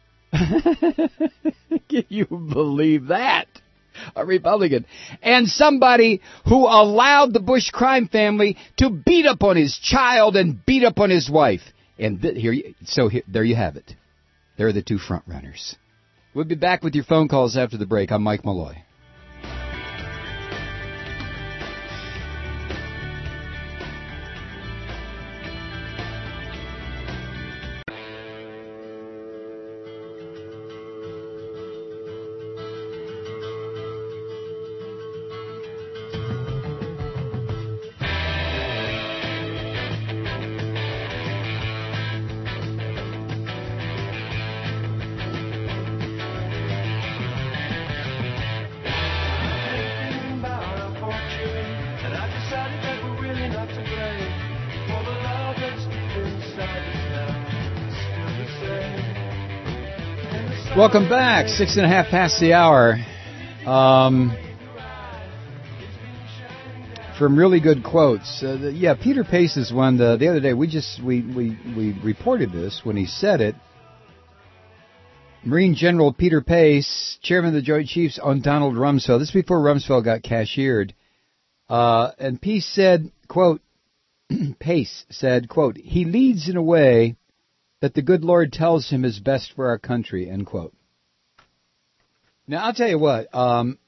Can you believe that? A Republican. And somebody who allowed the Bush crime family to beat up on his child and beat up on his wife. And th- here, you, so here, there you have it. There are the two front runners. We'll be back with your phone calls after the break. I'm Mike Malloy. Welcome back. Six and a half past the hour. Um, from really good quotes. Uh, the, yeah, Peter Pace is one. The, the other day, we just we, we, we reported this when he said it. Marine General Peter Pace, chairman of the Joint Chiefs, on Donald Rumsfeld. This is before Rumsfeld got cashiered. Uh, and Pace said, quote, Pace said, quote, he leads in a way that the good Lord tells him is best for our country, end quote. Now, I'll tell you what, um,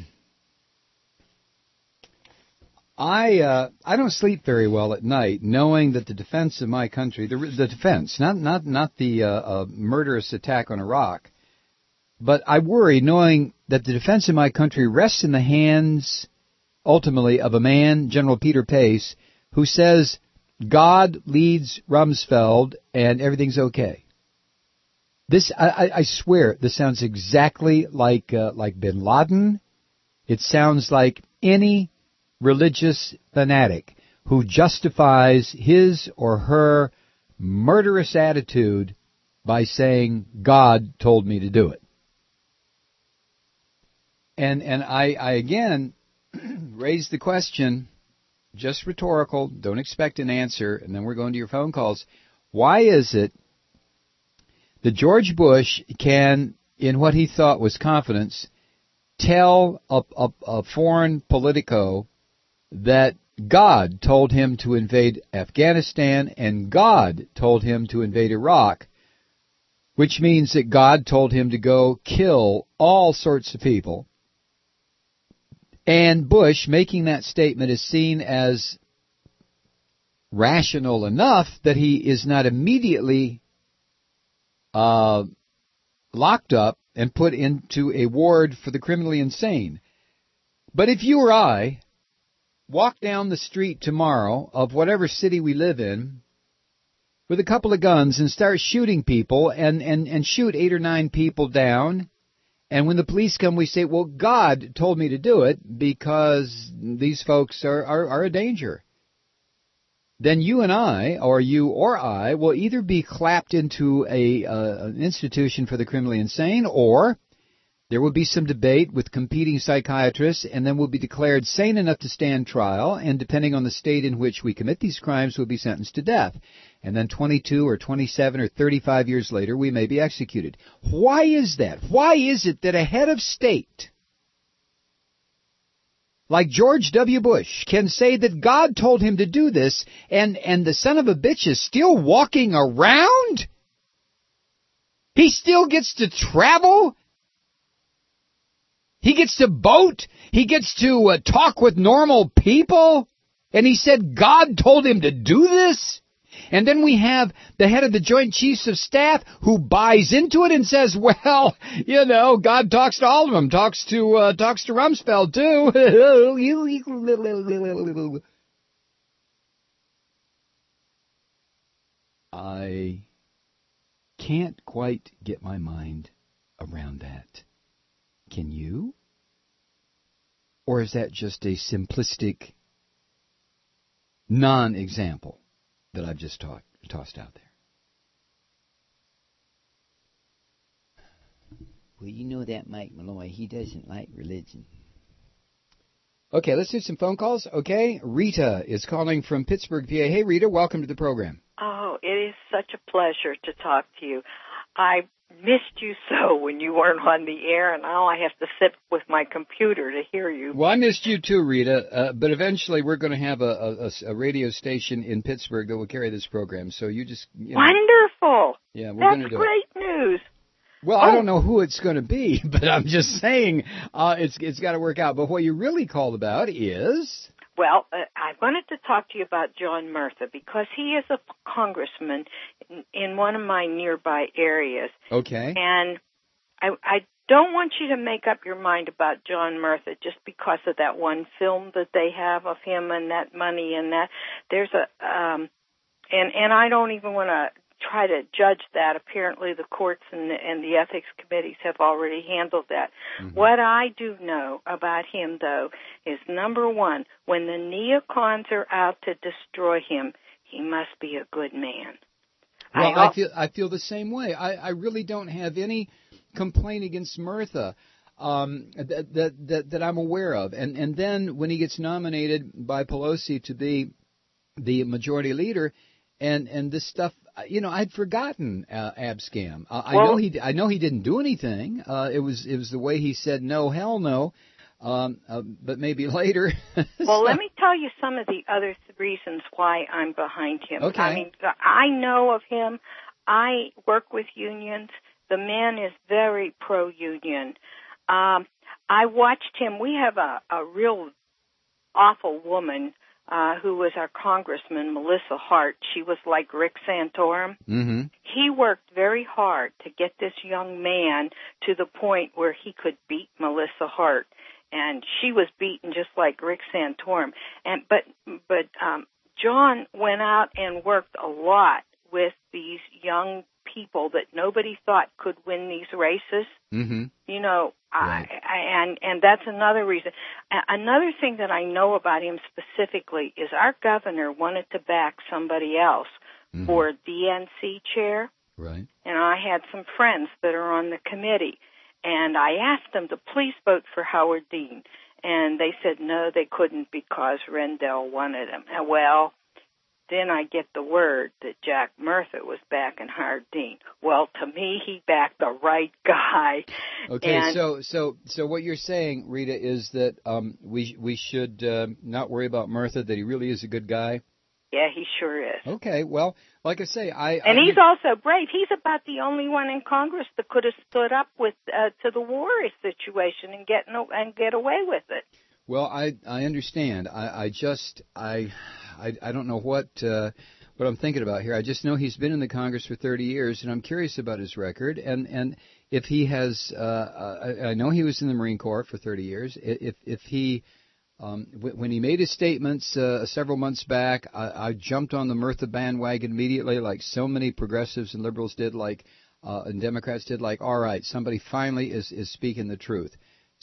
I uh, I don't sleep very well at night, knowing that the defense of my country, the, the defense, not not not the uh, uh, murderous attack on Iraq, but I worry knowing that the defense of my country rests in the hands, ultimately, of a man, General Peter Pace, who says God leads Rumsfeld and everything's okay. This, I, I, I swear, this sounds exactly like uh, like Bin Laden. It sounds like any religious fanatic who justifies his or her murderous attitude by saying, God told me to do it. And and I, I again raise the question, just rhetorical, don't expect an answer, and then we're going to your phone calls. Why is it that George Bush can, in what he thought was confidence, tell a, a, a foreign politico that God told him to invade Afghanistan and God told him to invade Iraq, which means that God told him to go kill all sorts of people. And Bush, making that statement, is seen as rational enough that he is not immediately uh, locked up and put into a ward for the criminally insane. But if you or I walk down the street tomorrow of whatever city we live in with a couple of guns and start shooting people and, and, and shoot eight or nine people down, and when the police come, we say, well, God told me to do it because these folks are, are, are a danger. Then you and I, or you or I, will either be clapped into a uh, an institution for the criminally insane, or there will be some debate with competing psychiatrists, and then we'll be declared sane enough to stand trial, and depending on the state in which we commit these crimes, we'll be sentenced to death. And then twenty-two or twenty-seven or thirty-five years later, we may be executed. Why is that? Why is it that a head of state like George W. Bush can say that God told him to do this, and, and the son of a bitch is still walking around? He still gets to travel? He gets to vote? He gets to uh, talk with normal people? And he said God told him to do this? And then we have the head of the Joint Chiefs of Staff who buys into it and says, well, you know, God talks to all of them, talks to uh, talks to Rumsfeld too. I can't quite get my mind around that. Can you? Or is that just a simplistic non-example that I've just taught, tossed out there? Well, you know that Mike Malloy, he doesn't like religion. Okay, let's do some phone calls. Okay, Rita is calling from Pittsburgh, P A. Hey, Rita, welcome to the program. Oh, it is such a pleasure to talk to you. I missed you so when you weren't on the air, and now I have to sit with my computer to hear you. Well, I missed you too, Rita, uh, but eventually we're going to have a, a, a radio station in Pittsburgh that will carry this program, so you just... You know, wonderful! Yeah, we're That's going to do great it. news. Well, oh. I don't know who it's going to be, but I'm just saying uh, it's it's got to work out. But what you really called about is... Well, uh, I wanted to talk to you about John Murtha because he is a congressman in, in one of my nearby areas. Okay. And I, I don't want you to make up your mind about John Murtha just because of that one film that they have of him and that money and that. There's a, um, and and I don't even want to try to judge that. Apparently, the courts and the, and the ethics committees have already handled that. Mm-hmm. What I do know about him, though, is number one, when the neocons are out to destroy him, he must be a good man. Well, I, I feel I feel the same way. I, I really don't have any complaint against Murtha um, that, that that that I'm aware of. And and then when he gets nominated by Pelosi to be the majority leader, and and this stuff. You know, I'd forgotten uh, Abscam. Uh, I well, know he. I know he didn't do anything. Uh, it was. It was the way he said no, hell no. Um, uh, but maybe later. Well, so. let me tell you some of the other th- reasons why I'm behind him. Okay. I mean, I know of him. I work with unions. The man is very pro-union. Um, I watched him. We have a, a real awful woman uh, who was our congressman, Melissa Hart. She was like Rick Santorum. Mm-hmm. He worked very hard to get this young man to the point where he could beat Melissa Hart. And she was beaten just like Rick Santorum. And but but um, John went out and worked a lot with these young people that nobody thought could win these races. Mm-hmm. You know, Right. I, I, and and that's another reason. A- Another thing that I know about him specifically is our governor wanted to back somebody else Mm-hmm. for D N C chair, Right. and I had some friends that are on the committee, and I asked them to please vote for Howard Dean, and they said no, they couldn't because Rendell wanted him. And well, then I get the word that Jack Murtha was backing Howard Dean. Well, to me, he backed the right guy. Okay, And so so so what you're saying, Rita, is that um, we we should uh, not worry about Murtha, that he really is a good guy. yeah, he sure is. Okay, well, like I say, I And I, he's also brave. He's about the only one in Congress that could have stood up with uh, to the war situation and get no, and get away with it. well, I I understand. I I just I I, I don't know what uh, what I'm thinking about here. I just know he's been in the Congress for thirty years, and I'm curious about his record. And and if he has, uh, I, I know he was in the Marine Corps for thirty years. If if he Um, when he made his statements uh, several months back, I, I jumped on the Murtha bandwagon immediately, like so many progressives and liberals did, like uh, and Democrats did. Like, all right, somebody finally is is speaking the truth.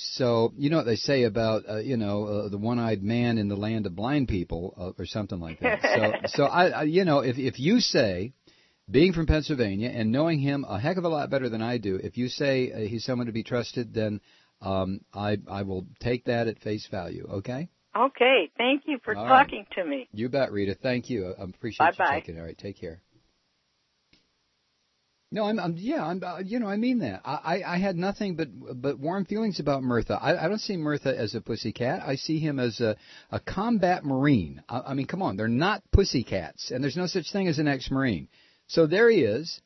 So you know what they say about uh, you know uh, the one-eyed man in the land of blind people, uh, or something like that. So so I, I you know if if you say, being from Pennsylvania and knowing him a heck of a lot better than I do, if you say uh, he's someone to be trusted, then Um, I I will take that at face value. Okay. Okay, thank you for All talking right. to me. You bet, Rita. Thank you. I appreciate you Bye-bye. checking. All right. Take care. No, I'm, I'm yeah, I'm, uh, you know, I mean that. I, I, I had nothing but but warm feelings about Murtha. I, I don't see Murtha as a pussycat. I see him as a, a combat Marine. I, I mean, come on, they're not pussycats, and there's no such thing as an ex-Marine. So there he is.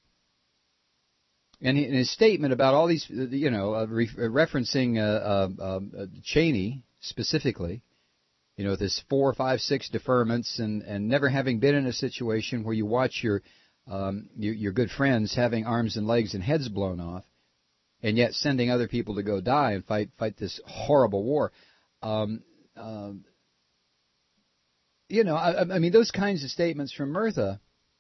And in his statement about all these, you know, uh, re- referencing uh, uh, uh, Cheney specifically, you know, this four, five, six deferments, and, and never having been in a situation where you watch your, um, your your good friends having arms and legs and heads blown off, and yet sending other people to go die and fight fight this horrible war. Um, um, you know, I, I mean, those kinds of statements from Murtha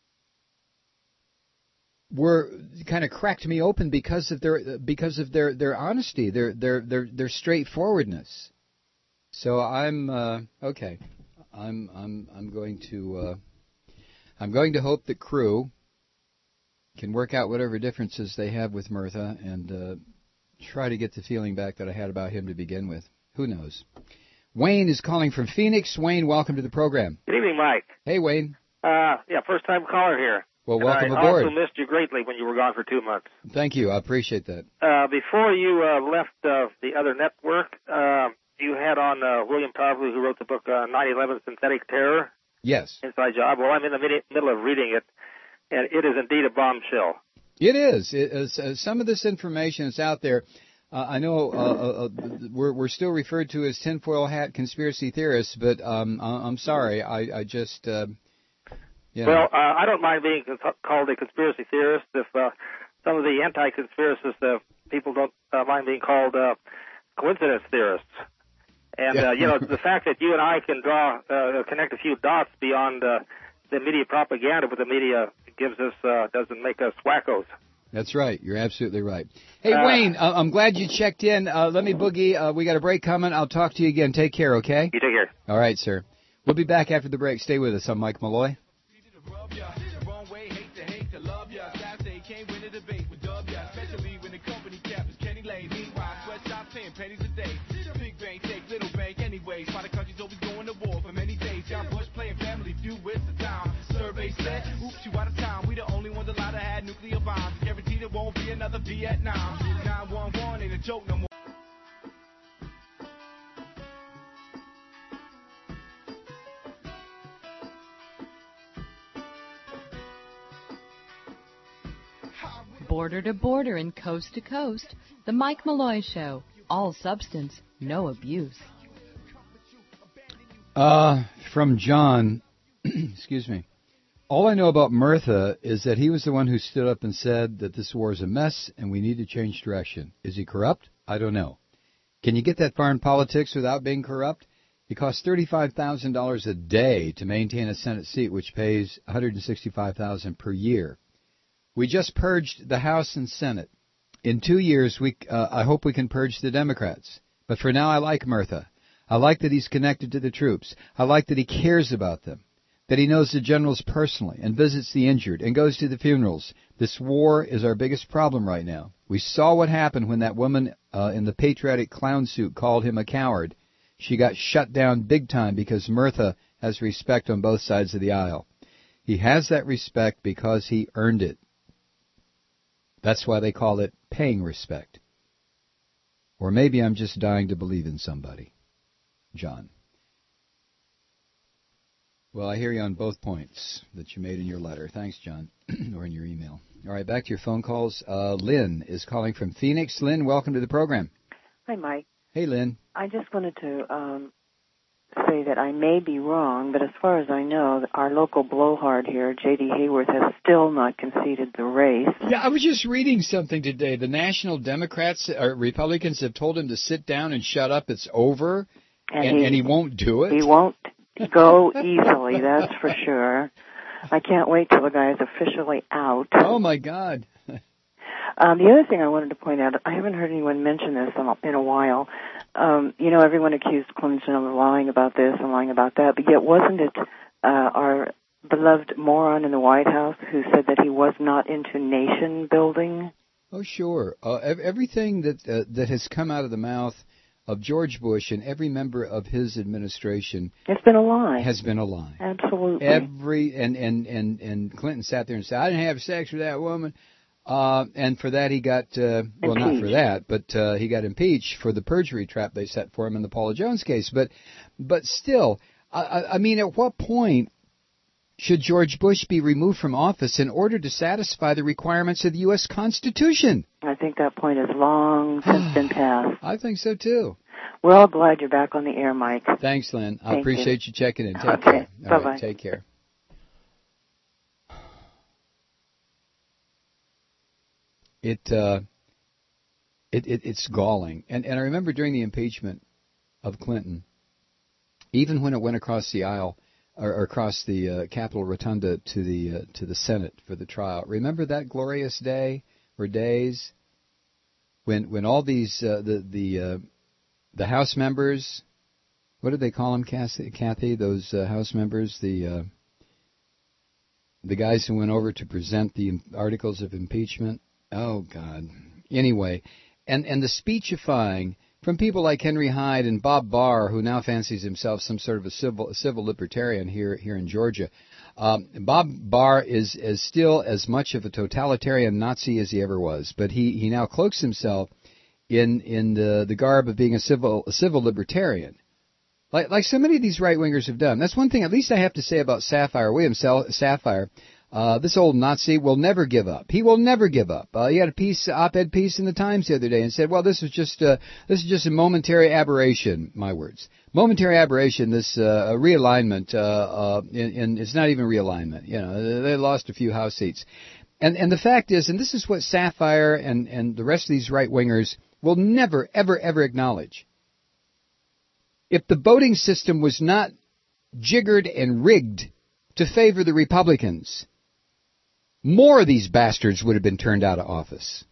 were kind of cracked me open because of their because of their, their honesty, their their their their straightforwardness. So I'm uh, okay. I'm I'm I'm going to uh, I'm going to hope that Crew can work out whatever differences they have with Murtha and uh, try to get the feeling back that I had about him to begin with. Who knows? Wayne is calling from Phoenix. Wayne, welcome to the program. Good evening, Mike. Hey, Wayne. Uh, yeah, first time caller here. Well, and welcome I aboard. I also missed you greatly when you were gone for two months. Thank you. I appreciate that. Uh, before you uh, left uh, the other network, uh, you had on uh, William Tarpley, who wrote the book uh, nine eleven Synthetic Terror. Yes. Inside Job. Well, I'm in the mid- middle of reading it, and it is indeed a bombshell. It is. It is uh, some of this information is out there. Uh, I know uh, uh, we're we're still referred to as tinfoil hat conspiracy theorists, but um, I- I'm sorry. I, I just. Uh, You know. Well, uh, I don't mind being cons- called a conspiracy theorist if uh, some of the anti-conspiracists, uh, people don't uh, mind being called uh, coincidence theorists. And, Yeah. uh, you know, the fact that you and I can draw, uh, connect a few dots beyond uh, the media propaganda, but the media gives us, uh, doesn't make us wackos. That's right. You're absolutely right. Hey, Uh, Wayne, uh, I'm glad you checked in. Uh, let me boogie. Uh, we got a break coming. I'll talk to you again. Take care, okay? You take care. All right, sir. We'll be back after the break. Stay with us. I'm Mike Malloy. Pennies a day. Big bank take little bank anyways. Why the country's always going to war for many days. John Bush playing family feud with the time. Survey said, oops, you out of time. We the only ones allowed to have nuclear bombs. Guaranteed there won't be another Vietnam. nine one one ain't a joke no more. Border to border and coast to coast, The Mike Malloy Show. All substance, no abuse. Uh, from John, excuse me. All I know about Murtha is that he was the one who stood up and said that this war is a mess and we need to change direction. Is he corrupt? I don't know. Can you get that far in politics without being corrupt? It costs thirty-five thousand dollars a day to maintain a Senate seat, which pays one hundred sixty-five thousand dollars per year. We just purged the House and Senate. In two years, we uh, I hope we can purge the Democrats. But for now, I like Murtha. I like that he's connected to the troops. I like that he cares about them, that he knows the generals personally and visits the injured and goes to the funerals. This war is our biggest problem right now. We saw what happened when that woman uh, in the patriotic clown suit called him a coward. She got shut down big time because Murtha has respect on both sides of the aisle. He has that respect because he earned it. That's why they call it paying respect. Or maybe I'm just dying to believe in somebody. John. Well, I hear you on both points that you made in your letter. Thanks, John, or in your email. All right, back to your phone calls. Uh, Lynn is calling from Phoenix. Lynn, welcome to the program. Hi, Mike. Hey, Lynn. I just wanted to um, say that I may be wrong, but as far as I know, our local blowhard here, J D. Hayworth, has still not conceded the race. Yeah, I was just reading something today. The National Democrats or Republicans have told him to sit down and shut up. It's over, and, and, he, and he won't do it. He won't go easily, that's for sure. I can't wait till the guy is officially out. Oh, my God. Um, the other thing I wanted to point out, I haven't heard anyone mention this in a while. Um, you know, everyone accused Clinton of lying about this and lying about that, but yet wasn't it uh, our beloved moron in the White House who said that he was not into nation building? Oh, sure. Uh, everything that uh, that has come out of the mouth of George Bush and every member of his administration it's been a lie. Has been a lie. Absolutely. Every and, and, and, and Clinton sat there and said, I didn't have sex with that woman. Uh, and for that he got, uh, well, not for that, but uh, he got impeached for the perjury trap they set for him in the Paula Jones case. But but still, I, I mean, at what point should George Bush be removed from office in order to satisfy the requirements of the U S Constitution? I think that point has long since been passed. I think so, too. We're all glad you're back on the air, Mike. Thanks, Lynn. I Thank appreciate you. you checking in. Take okay. care. All Bye-bye. Right, take care. It, uh, it, it it's galling. And, and I remember during the impeachment of Clinton, even when it went across the aisle, or, or across the uh, Capitol Rotunda to the uh, to the Senate for the trial. Remember that glorious day or days when when all these uh, the the uh, the House members, what did they call them, Kathy? Kathy those uh, House members, the uh, the guys who went over to present the articles of impeachment. Oh God. Anyway, and and the speechifying from people like Henry Hyde and Bob Barr, who now fancies himself some sort of a civil a civil libertarian here here in Georgia. Um, Bob Barr is, is still as much of a totalitarian Nazi as he ever was, but he, he now cloaks himself in in the, the garb of being a civil a civil libertarian, like like so many of these right wingers have done. That's one thing at least I have to say about Sapphire William Sapphire. Uh, this old Nazi will never give up. He will never give up. Uh, he had a piece, op-ed piece in the Times the other day and said, well, this was just, uh, this is just a momentary aberration, my words. Momentary aberration, this, uh, realignment, uh, uh, in, in, it's not even realignment. You know, they lost a few House seats. And, and the fact is, and this is what Sapphire and, and the rest of these right-wingers will never, ever, ever acknowledge. If the voting system was not jiggered and rigged to favor the Republicans, more of these bastards would have been turned out of office.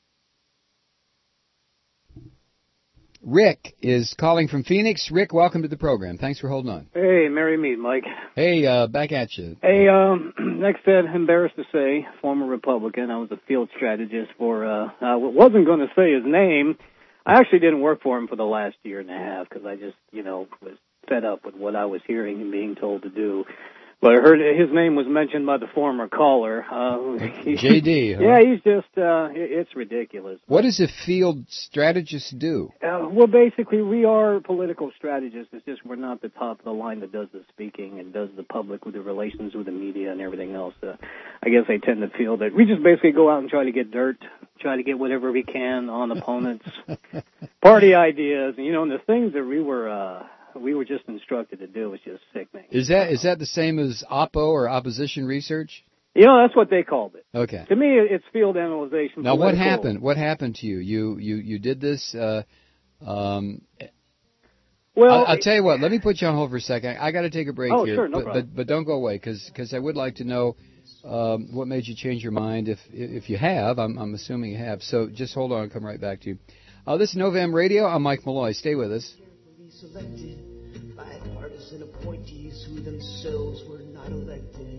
Rick is calling from Phoenix. Rick, welcome to the program. Thanks for holding on. Hey, merry meet, Mike. Hey, uh, back at you. Hey, um, next Ed, embarrassed to say, former Republican. I was a field strategist for, uh, I wasn't going to say his name. I actually didn't work for him for the last year and a half because I just, you know, was fed up with what I was hearing and being told to do. Well, I heard his name was mentioned by the former caller. Uh, J D, huh? Yeah, he's just, uh, it's ridiculous. What does a field strategist do? Uh, well, basically, we are political strategists. It's just we're not the top of the line that does the speaking and does the public with the relations with the media and everything else. Uh, I guess I tend to feel that we just basically go out and try to get dirt, try to get whatever we can on opponents, party ideas, and, you know, and the things that we were... Uh, we were just instructed to do was just sickening. Is that is that the same as oppo or opposition research? You know, that's what they called it. Okay. To me, it's field analyzation. Now, political. what happened? What happened to you? You you you did this. Uh, um, well, I'll, I'll tell you what. Let me put you on hold for a second. I got to take a break oh, here. Sure, no but, problem. but but don't go away because I would like to know um, what made you change your mind. If if you have, I'm I'm assuming you have. So just hold on. I'll come right back to you. Uh, this is Nova M Radio. I'm Mike Malloy. Stay with us. Selected by partisan appointees who themselves were not elected.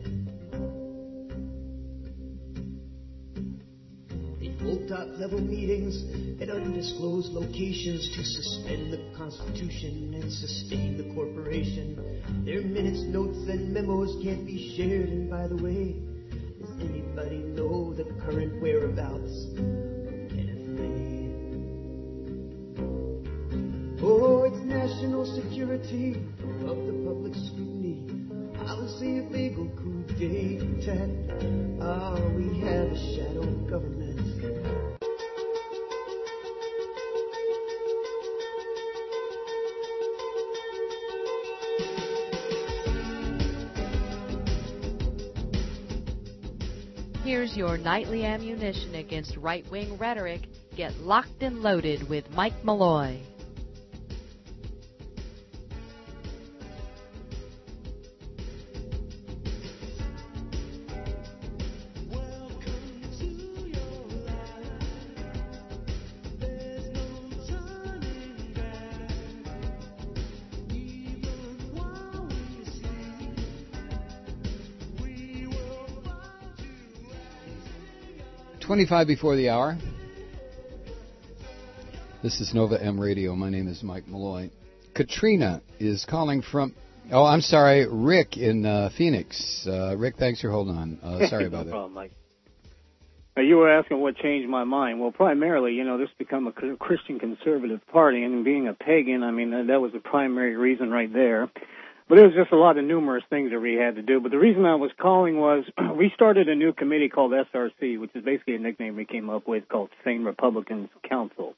They hold top-level meetings at undisclosed locations to suspend the Constitution and sustain the corporation. Their minutes, notes, and memos can't be shared. And by the way, does anybody know the current whereabouts? Oh, it's national security above the public scrutiny. Policy of legal coup d'etat. Ah, we have a shadow government. Here's your nightly ammunition against right-wing rhetoric. Get locked and loaded with Mike Malloy. twenty-five before the hour. This is Nova M Radio. My name is Mike Malloy. Katrina is calling from... Oh, I'm sorry, Rick in uh, Phoenix. Uh, Rick, thanks for holding on. Uh, sorry about no that. Problem, Mike. Uh, you were asking what changed my mind. Well, primarily, you know, this become a Christian conservative party, and being a pagan, I mean, that was the primary reason right there. But there was just a lot of numerous things that we had to do. But the reason I was calling was we started a new committee called S R C, which is basically a nickname we came up with called Sane Republicans Council.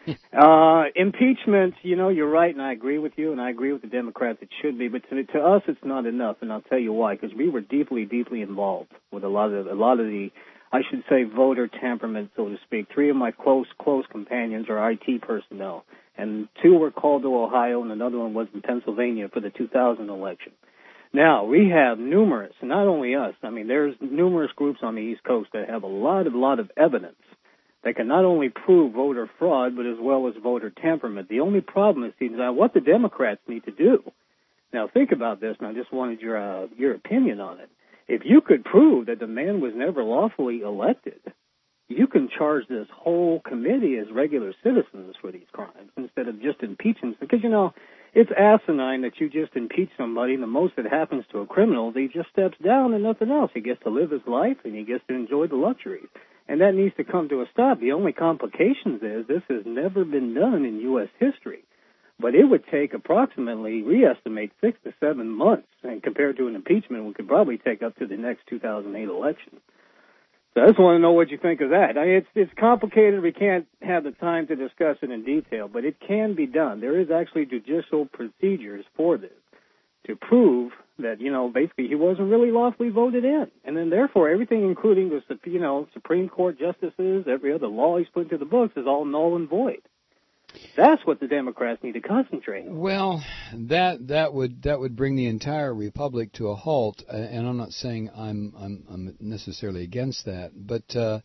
uh, impeachment, you know, you're right, and I agree with you, and I agree with the Democrats it should be. But to, to us, it's not enough, and I'll tell you why. Because we were deeply, deeply involved with a lot of a lot of the, I should say, voter temperament, so to speak. Three of my close, close companions are I T personnel. And two were called to Ohio, and another one was in Pennsylvania for the two thousand election. Now, we have numerous, and not only us, I mean, there's numerous groups on the East Coast that have a lot of, lot of evidence that can not only prove voter fraud, but as well as voter temperament. The only problem is, is uh, what the Democrats need to do. Now, think about this, and I just wanted your uh, your opinion on it. If you could prove that the man was never lawfully elected, you can charge this whole committee as regular citizens for these crimes instead of just impeaching them. Because, you know, it's asinine that you just impeach somebody, and the most that happens to a criminal is he just steps down and nothing else. He gets to live his life, and he gets to enjoy the luxuries. And that needs to come to a stop. The only complications is this has never been done in U S history. But it would take approximately, we estimate, six to seven months. And compared to an impeachment, we could probably take up to the next two thousand eight election. So I just want to know what you think of that. I mean, it's it's complicated. We can't have the time to discuss it in detail, but it can be done. There is actually judicial procedures for this to prove that, you know, basically he wasn't really lawfully voted in. And then, therefore, everything, including the, you know, Supreme Court justices, every other law he's put into the books is all null and void. That's what the Democrats need to concentrate on. Well, that that would that would bring the entire republic to a halt, uh, and I'm not saying I'm I'm, I'm necessarily against that, but uh,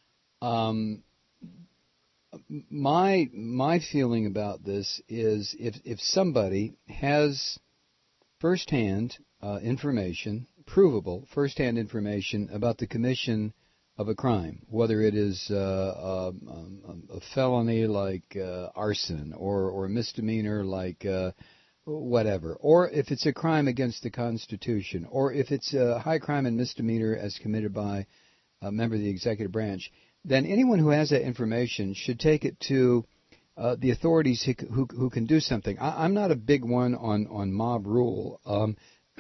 um, my my feeling about this is if if somebody has firsthand uh, information, provable firsthand information about the commission of a crime, whether it is uh, a, a, a felony like uh, arson or, or a misdemeanor like uh, whatever, or if it's a crime against the Constitution, or if it's a high crime and misdemeanor as committed by a member of the executive branch, then anyone who has that information should take it to uh, the authorities who, who, who can do something. I, I'm not a big one on, on mob rule. Um,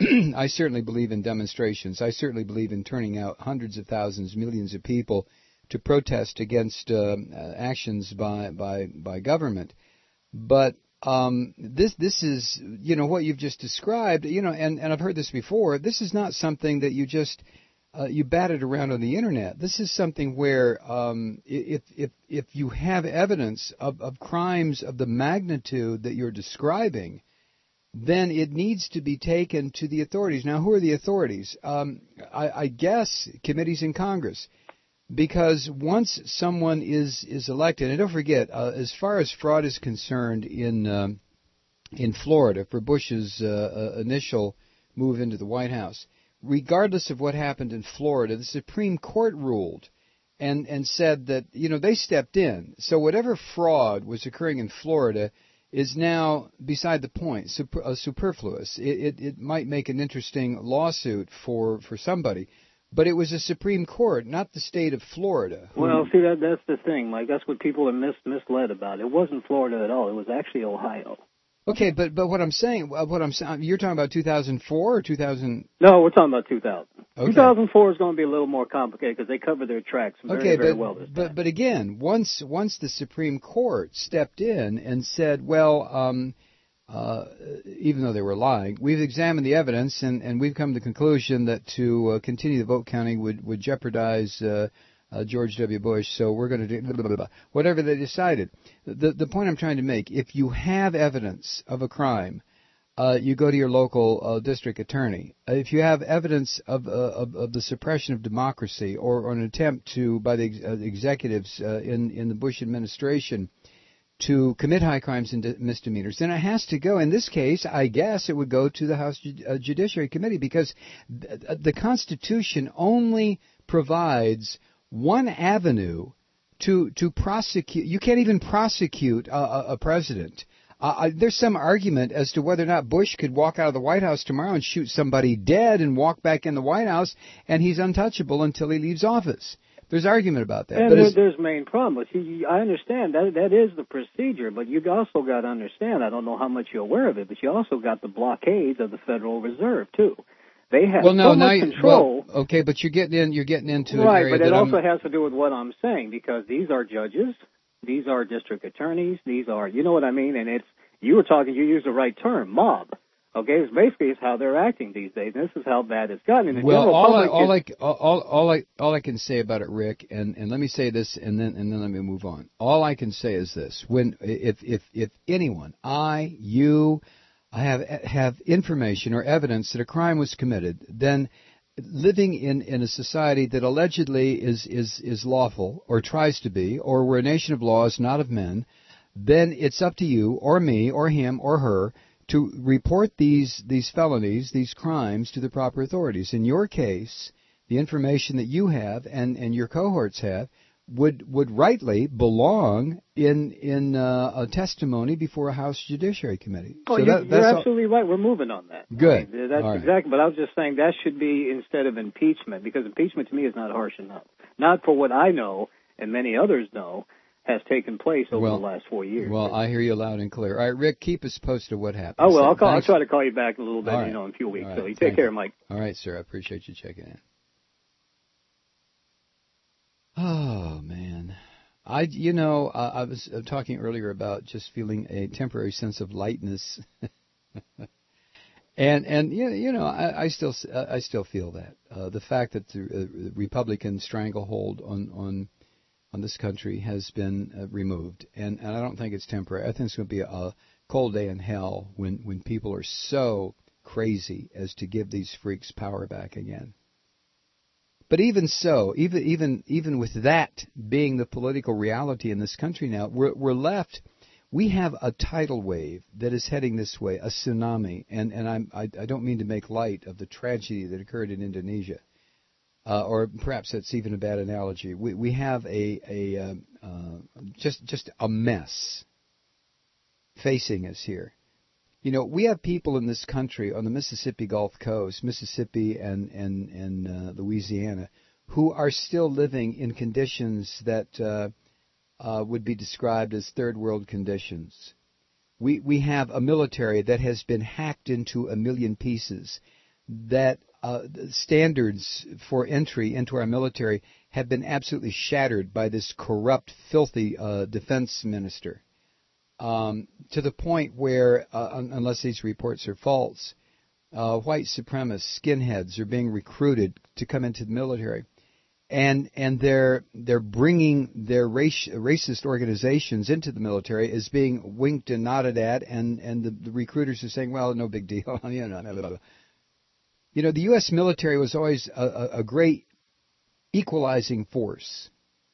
I certainly believe in demonstrations. I certainly believe in turning out hundreds of thousands, millions of people to protest against uh, actions by, by, by government. But um, this this is, you know, what you've just described, you know, and, and I've heard this before, this is not something that you just, uh, you batted around on the Internet. This is something where um, if, if, if you have evidence of, of crimes of the magnitude that you're describing, then it needs to be taken to the authorities. Now, who are the authorities? Um, I, I guess committees in Congress. Because once someone is, is elected, and don't forget, uh, as far as fraud is concerned in um, in Florida for Bush's uh, uh, initial move into the White House, regardless of what happened in Florida, the Supreme Court ruled and, and said that, you know, they stepped in. So whatever fraud was occurring in Florida is now beside the point, super, uh, superfluous. It, it, it might make an interesting lawsuit for, for somebody. But it was the Supreme Court, not the state of Florida. Well, see, that that's the thing, Mike. That's what people are mis- misled about. It wasn't Florida at all. It was actually Ohio. Okay, but but what I'm saying, what I'm saying, you're talking about two thousand four or two thousand? No, we're talking about two thousand. Okay. two thousand four is going to be a little more complicated because they cover their tracks very, okay, very but, well this but time. but again, once once the Supreme Court stepped in and said, well, um, uh, even though they were lying, we've examined the evidence and, and we've come to the conclusion that to uh, continue the vote counting would would jeopardize uh, uh, George W. Bush. So we're going to do blah, blah, blah, blah, whatever they decided. The the point I'm trying to make: if you have evidence of a crime, uh, you go to your local uh, district attorney. Uh, if you have evidence of, uh, of of the suppression of democracy or, or an attempt to by the ex- uh, executives uh, in in the Bush administration to commit high crimes and misdemeanors, then it has to go. In this case, I guess it would go to the House Judiciary Committee because the Constitution only provides one avenue to to prosecute. You can't even prosecute a, a president. Uh, there's some argument as to whether or not Bush could walk out of the White House tomorrow and shoot somebody dead and walk back in the White House, and he's untouchable until he leaves office. There's argument about that. And but there, there's main problem. See, I understand that that is the procedure, but you also got to understand, I don't know how much you're aware of it, but you also got the blockades of the Federal Reserve, too. They have well, no, so much you, control. Well, okay, but you're getting in. You're getting into right, an area but it that also I'm, has to do with what I'm saying because these are judges, these are district attorneys, these are, you know what I mean? And it's you were talking, you used the right term, mob. Okay, it's basically it's how they're acting these days. And this is how bad it's gotten. And the well, general all I, public all, is, I, all, all I all I can say about it, Rick, and, and let me say this, and then and then let me move on. All I can say is this: when if if if anyone, I, you, I have have information or evidence that a crime was committed, then living in, in a society that allegedly is, is, is lawful or tries to be, or we're a nation of laws, not of men, then it's up to you or me or him or her to report these these felonies, these crimes, to the proper authorities. In your case, the information that you have and, and your cohorts have would would rightly belong in in uh, a testimony before a House Judiciary Committee. Oh, so you're, that, you're all, absolutely right. We're moving on that. Good. I mean, that's all right. exactly. But I was just saying that should be instead of impeachment because impeachment to me is not harsh enough. Not for what I know and many others know has taken place over well, the last four years. Well, I hear you loud and clear. All right, Rick, keep us posted what happens. Oh, well, I'll, call, I'll Thanks. try to call you back in a little bit, right. you know, in a few weeks. Right. So you take Thank care, you. Mike. All right, sir. I appreciate you checking in. Oh, man. I, you know, uh, I was uh, talking earlier about just feeling a temporary sense of lightness. And and you know, you know I, I still I still feel that uh, the fact that the uh, Republican stranglehold on on on this country has been uh, removed, and, and I don't think it's temporary. I think it's going to be a, a cold day in hell when, when people are so crazy as to give these freaks power back again. But even so, even even even with that being the political reality in this country now, we're we're left. We have a tidal wave that is heading this way, a tsunami, and and I'm, I I don't mean to make light of the tragedy that occurred in Indonesia. Uh, or perhaps that's even a bad analogy. We we have a a um, uh, just just a mess facing us here, You know, we have people in this country on the Mississippi Gulf Coast, Mississippi and, and, and uh, Louisiana, who are still living in conditions that uh, uh, would be described as third world conditions. We we have a military that has been hacked into a million pieces, that uh, standards for entry into our military have been absolutely shattered by this corrupt, filthy uh, defense minister, um, to the point where, uh, un- unless these reports are false, uh, white supremacists, skinheads are being recruited to come into the military. And and they're they're bringing their race, racist organizations into the military as being winked and nodded at, and and the, the recruiters are saying, well, no big deal. you know, blah, blah, blah. You know, the U S military was always a, a, a great equalizing force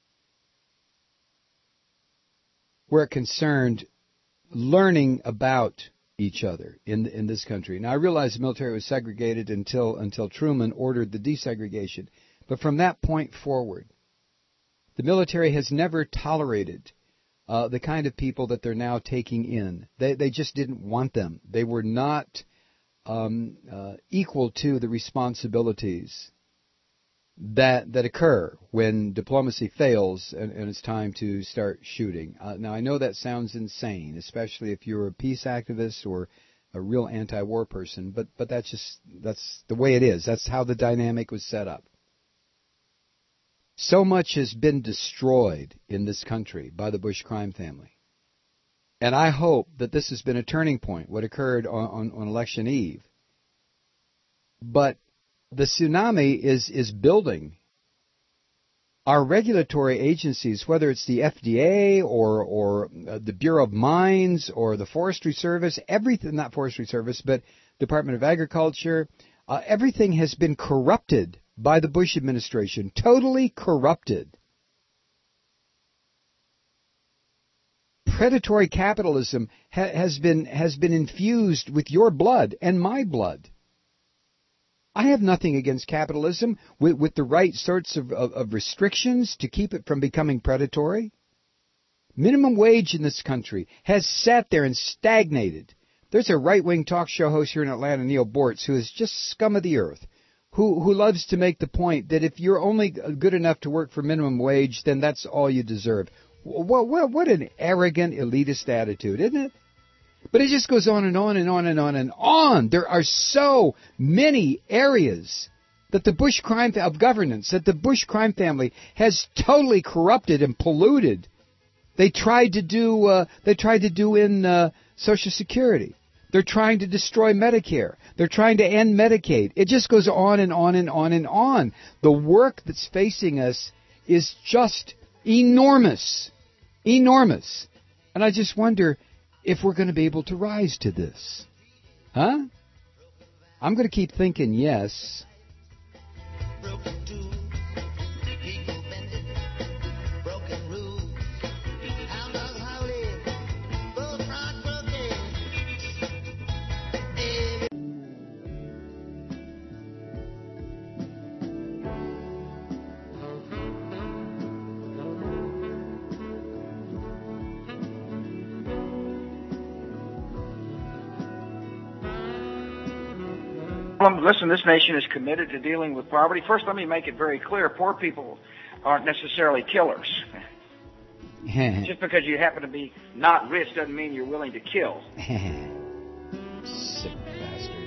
where it concerned learning about each other in in this country. Now, I realize the military was segregated until until Truman ordered the desegregation. But from that point forward, the military has never tolerated uh, the kind of people that they're now taking in. They they just didn't want them. They were not um, uh, equal to the responsibilities that that occur when diplomacy fails and, and it's time to start shooting. Uh, now, I know that sounds insane, especially if you're a peace activist or a real anti-war person, but but that's just that's the way it is. That's how the dynamic was set up. So much has been destroyed in this country by the Bush crime family. And I hope that this has been a turning point, what occurred on, on, on election eve. But the tsunami is, is building. Our regulatory agencies, whether it's the F D A or, or uh, the Bureau of Mines or the Forestry Service, everything, not Forestry Service, but Department of Agriculture, uh, everything has been corrupted by the Bush administration, totally corrupted. Predatory capitalism ha- has been has been infused with your blood and my blood. I have nothing against capitalism with, with the right sorts of, of, of restrictions to keep it from becoming predatory. Minimum wage in this country has sat there and stagnated. There's a right-wing talk show host here in Atlanta, Neil Bortz, who is just scum of the earth. Who, who loves to make the point that if you're only good enough to work for minimum wage, then that's all you deserve. What, what, what an arrogant, elitist attitude, isn't it? But it just goes on and on and on and on and on. There are so many areas that the Bush crime of governance, that the Bush crime family has totally corrupted and polluted. They tried to do, uh, they tried to do in uh, Social Security. They're trying to destroy Medicare. They're trying to end Medicaid. It just goes on and on and on and on. The work that's facing us is just enormous. Enormous. And I just wonder if we're going to be able to rise to this. Huh? I'm going to keep thinking yes. Listen, this nation is committed to dealing with poverty. First, let me make it very clear. Poor people aren't necessarily killers. Just because you happen to be not rich doesn't mean you're willing to kill. Sick bastard.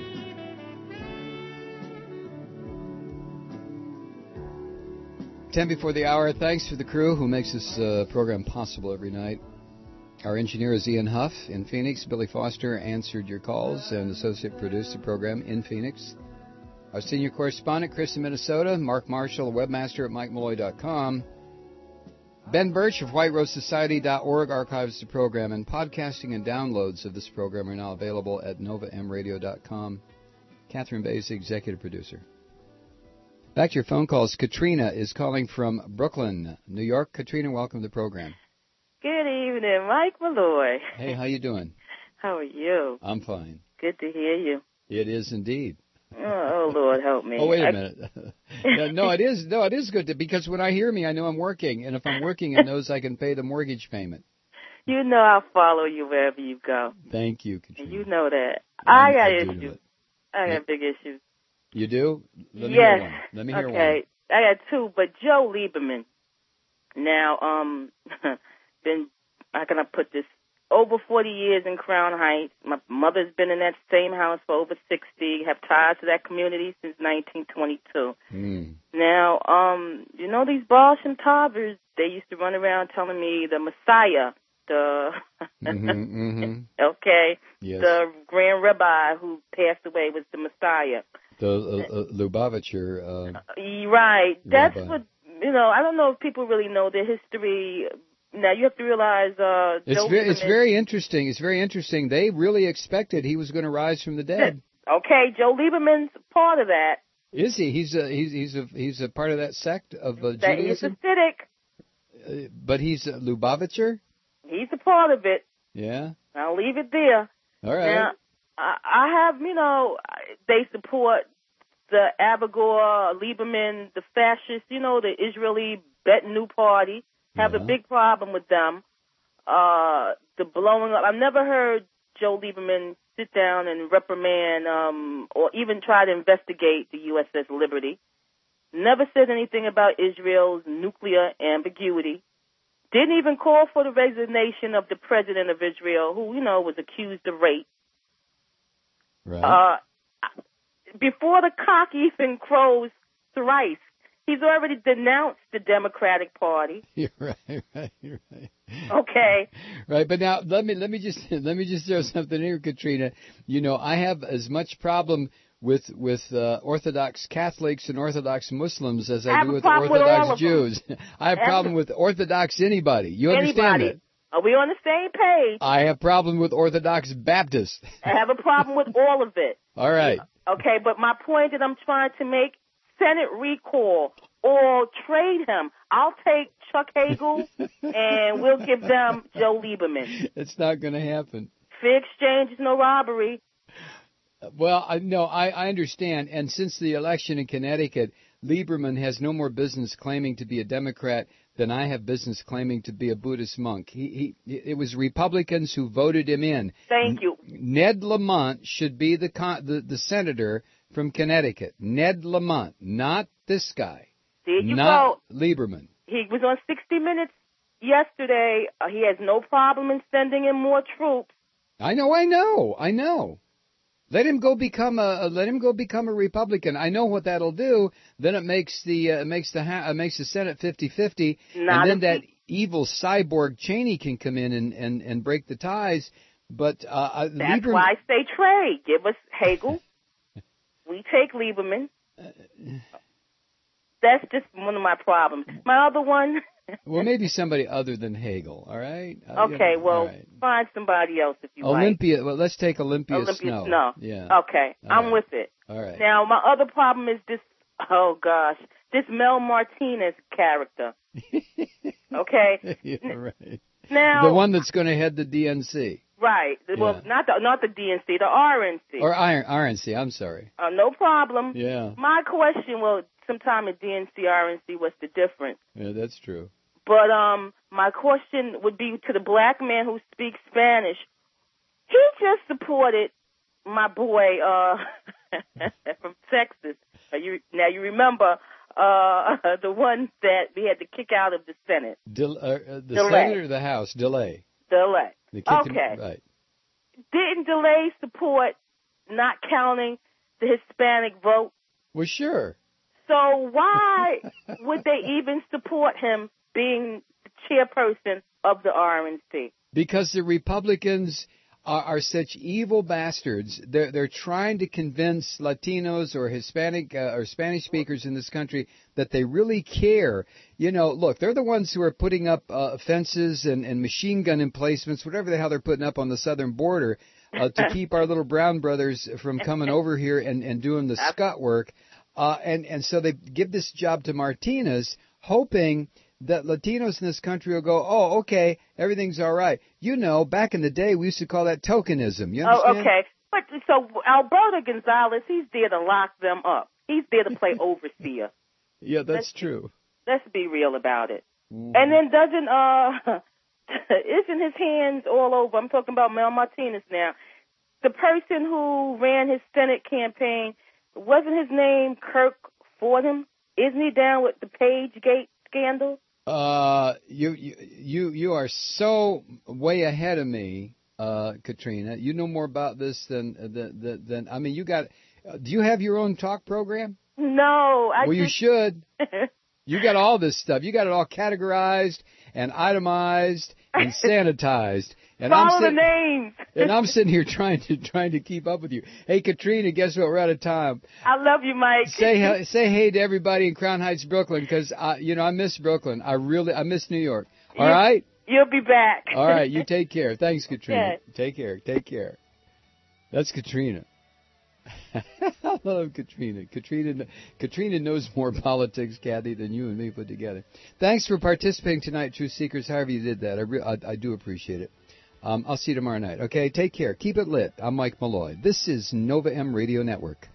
Ten before the hour. Thanks to the crew who makes this uh, program possible every night. Our engineer is Ian Huff in Phoenix. Billy Foster answered your calls and associate produced the program in Phoenix. Our senior correspondent, Chris in Minnesota. Mark Marshall, webmaster at mike malloy dot com. Ben Birch of white rose society dot org archives the program, and podcasting and downloads of this program are now available at nova m radio dot com. Catherine Bays, the executive producer. Back to your phone calls. Katrina is calling from Brooklyn, New York. Katrina, welcome to the program. Good evening, Mike Malloy. Hey, how you doing? How are you? I'm fine. Good to hear you. It is indeed. Oh, oh Lord, help me. Oh, wait a I... minute. no, no, it is. No, it is good to, because when I hear me, I know I'm working, and if I'm working, it knows I can pay the mortgage payment. You know I'll follow you wherever you go. Thank you, Katrina. You know that. I, I got I do know issues. it. I got Yeah. big issues. You do? Let me yes. hear one. Let me hear okay. I got two, but Joe Lieberman. Now, um, been, how can I put this? Over forty years in Crown Heights. My mother's been in that same house for over sixty. Have ties to that community since nineteen twenty-two. Mm. Now, um, you know these Baal Shem Tovers, they used to run around telling me the Messiah, the, mm-hmm, mm-hmm. okay, Yes. the Grand Rabbi who passed away was the Messiah. The uh, uh, Lubavitcher. Uh, Uh, Right. That's Rabbi. what, you know, I don't know if people really know their history. Now, you have to realize, uh, it's Joe very, it's Lieberman- very interesting. It's very interesting. They really expected he was going to rise from the dead. Okay, Joe Lieberman's part of that. Is he? He's a he's he's a he's a part of that sect of uh, That he's Judaism. Hasidic. Uh, but he's a Lubavitcher. He's a part of it. Yeah. I'll leave it there. All right. Now, I, I have, you know, they support the Abigor, Lieberman, the fascists, you know, the Israeli Betanu Party. Have Uh-huh. a big problem with them. Uh, the blowing up. I've never heard Joe Lieberman sit down and reprimand um, or even try to investigate the U S S Liberty. Never said anything about Israel's nuclear ambiguity. Didn't even call for the resignation of the president of Israel, who, you know, was accused of rape. Right. Uh, before the cock even crows thrice, he's already denounced the Democratic Party. You're right. Right. You're right. Okay. Right, but now let me let me just let me just throw something here, Katrina. You know, I have as much problem with with uh, Orthodox Catholics and Orthodox Muslims as I, I have do a with problem with all Orthodox of them. Jews. I have I have problem a- with Orthodox anybody. You understand Anybody. that? Are we on the same page? I have problem with Orthodox Baptists. I have a problem with all of it. All right. Okay, but my point that I'm trying to make, Senate recall or trade him. I'll take Chuck Hagel and we'll give them Joe Lieberman. It's not going to happen. Fair exchange is no robbery. Well, I, no, I, I understand. And since the election in Connecticut, Lieberman has no more business claiming to be a Democrat than I have business claiming to be a Buddhist monk. He, he, it was Republicans who voted him in. Thank you. Ned Lamont should be the, con, the the senator from Connecticut. Ned Lamont, not this guy. There you not go. Lieberman. He was on sixty minutes yesterday. Uh, he has no problem in sending in more troops. I know, I know, I know. Let him go become a let him go become a Republican. I know what that'll do. Then it makes the uh, makes the ha- uh, makes the Senate fifty-fifty, Not and then if that evil cyborg Cheney can come in and, and, and break the ties. But uh, That's Lieberman, why I say trade. Give us Hagel. We take Lieberman. That's just one of my problems. My other one. well, maybe somebody other than Hagel. All right. Uh, you Okay, know, well, all right. find somebody else if you Olympia. Well, let's take Olympia, like. Olympia Snow. Snow. Yeah. Okay, All I'm right. with it. All right. Now, my other problem is this, oh gosh, this Mel Martinez character. Okay? yeah, right. Now, the one that's going to head the D N C. right. Well, Yeah. not the, not the D N C, the R N C. Or Iron, R N C, I'm sorry. Uh, no problem. Yeah. My question, well, sometime in D N C, R N C, what's the difference? Yeah, that's true. But um, my question would be to the black man who speaks Spanish. He just supported my boy uh, from Texas. Uh, you, now you remember uh, the one that we had to kick out of the Senate. Del, uh, uh, the Delay. Senate or the House? Delay. Delay. They kicked Okay. Him, right. Didn't Delay support not counting the Hispanic vote? Well, sure. So why would they even support him being the chairperson of the R N C? Because the Republicans are, are such evil bastards. They're they're trying to convince Latinos or Hispanic uh, or Spanish speakers in this country that they really care. You know, look, they're the ones who are putting up uh, fences and, and machine gun emplacements, whatever the hell they're putting up on the southern border uh, to keep our little brown brothers from coming over here and, and doing the scut work. Uh, and, and so they give this job to Martinez, hoping that Latinos in this country will go, oh, okay, everything's all right. You know, back in the day, we used to call that tokenism. You understand? Oh, okay. But so Alberto Gonzalez, he's there to lock them up. He's there to play overseer. Yeah, that's Let's- true. Let's be real about it. Mhm. And then doesn't uh, washing his hands all over. I'm talking about Mel Martinez now. The person who ran his Senate campaign, wasn't his name Kirk Fordham? Isn't he down with the Pagegate scandal? Uh, you you you you are so way ahead of me, uh, Katrina. You know more about this than than than, than I mean. You got. Uh, do you have your own talk program? No, I. Well, just... you should. You got all this stuff. You got it all categorized and itemized and sanitized. And Follow I'm sitting, the names. and I'm sitting here trying to trying to keep up with you. Hey, Katrina, guess what? We're out of time. I love you, Mike. Say say hey to everybody in Crown Heights, Brooklyn, because I, you know, I miss Brooklyn. I really I miss New York. All you, right. You'll be back. All right. You take care. Thanks, Katrina. Okay. Take care. Take care. That's Katrina. I love Katrina. Katrina. Katrina knows more politics, Kathy, than you and me put together. Thanks for participating tonight, Truth Seekers. However you did that, I re- I, I do appreciate it. Um, I'll see you tomorrow night. Okay, take care. Keep it lit. I'm Mike Malloy. This is Nova M Radio Network.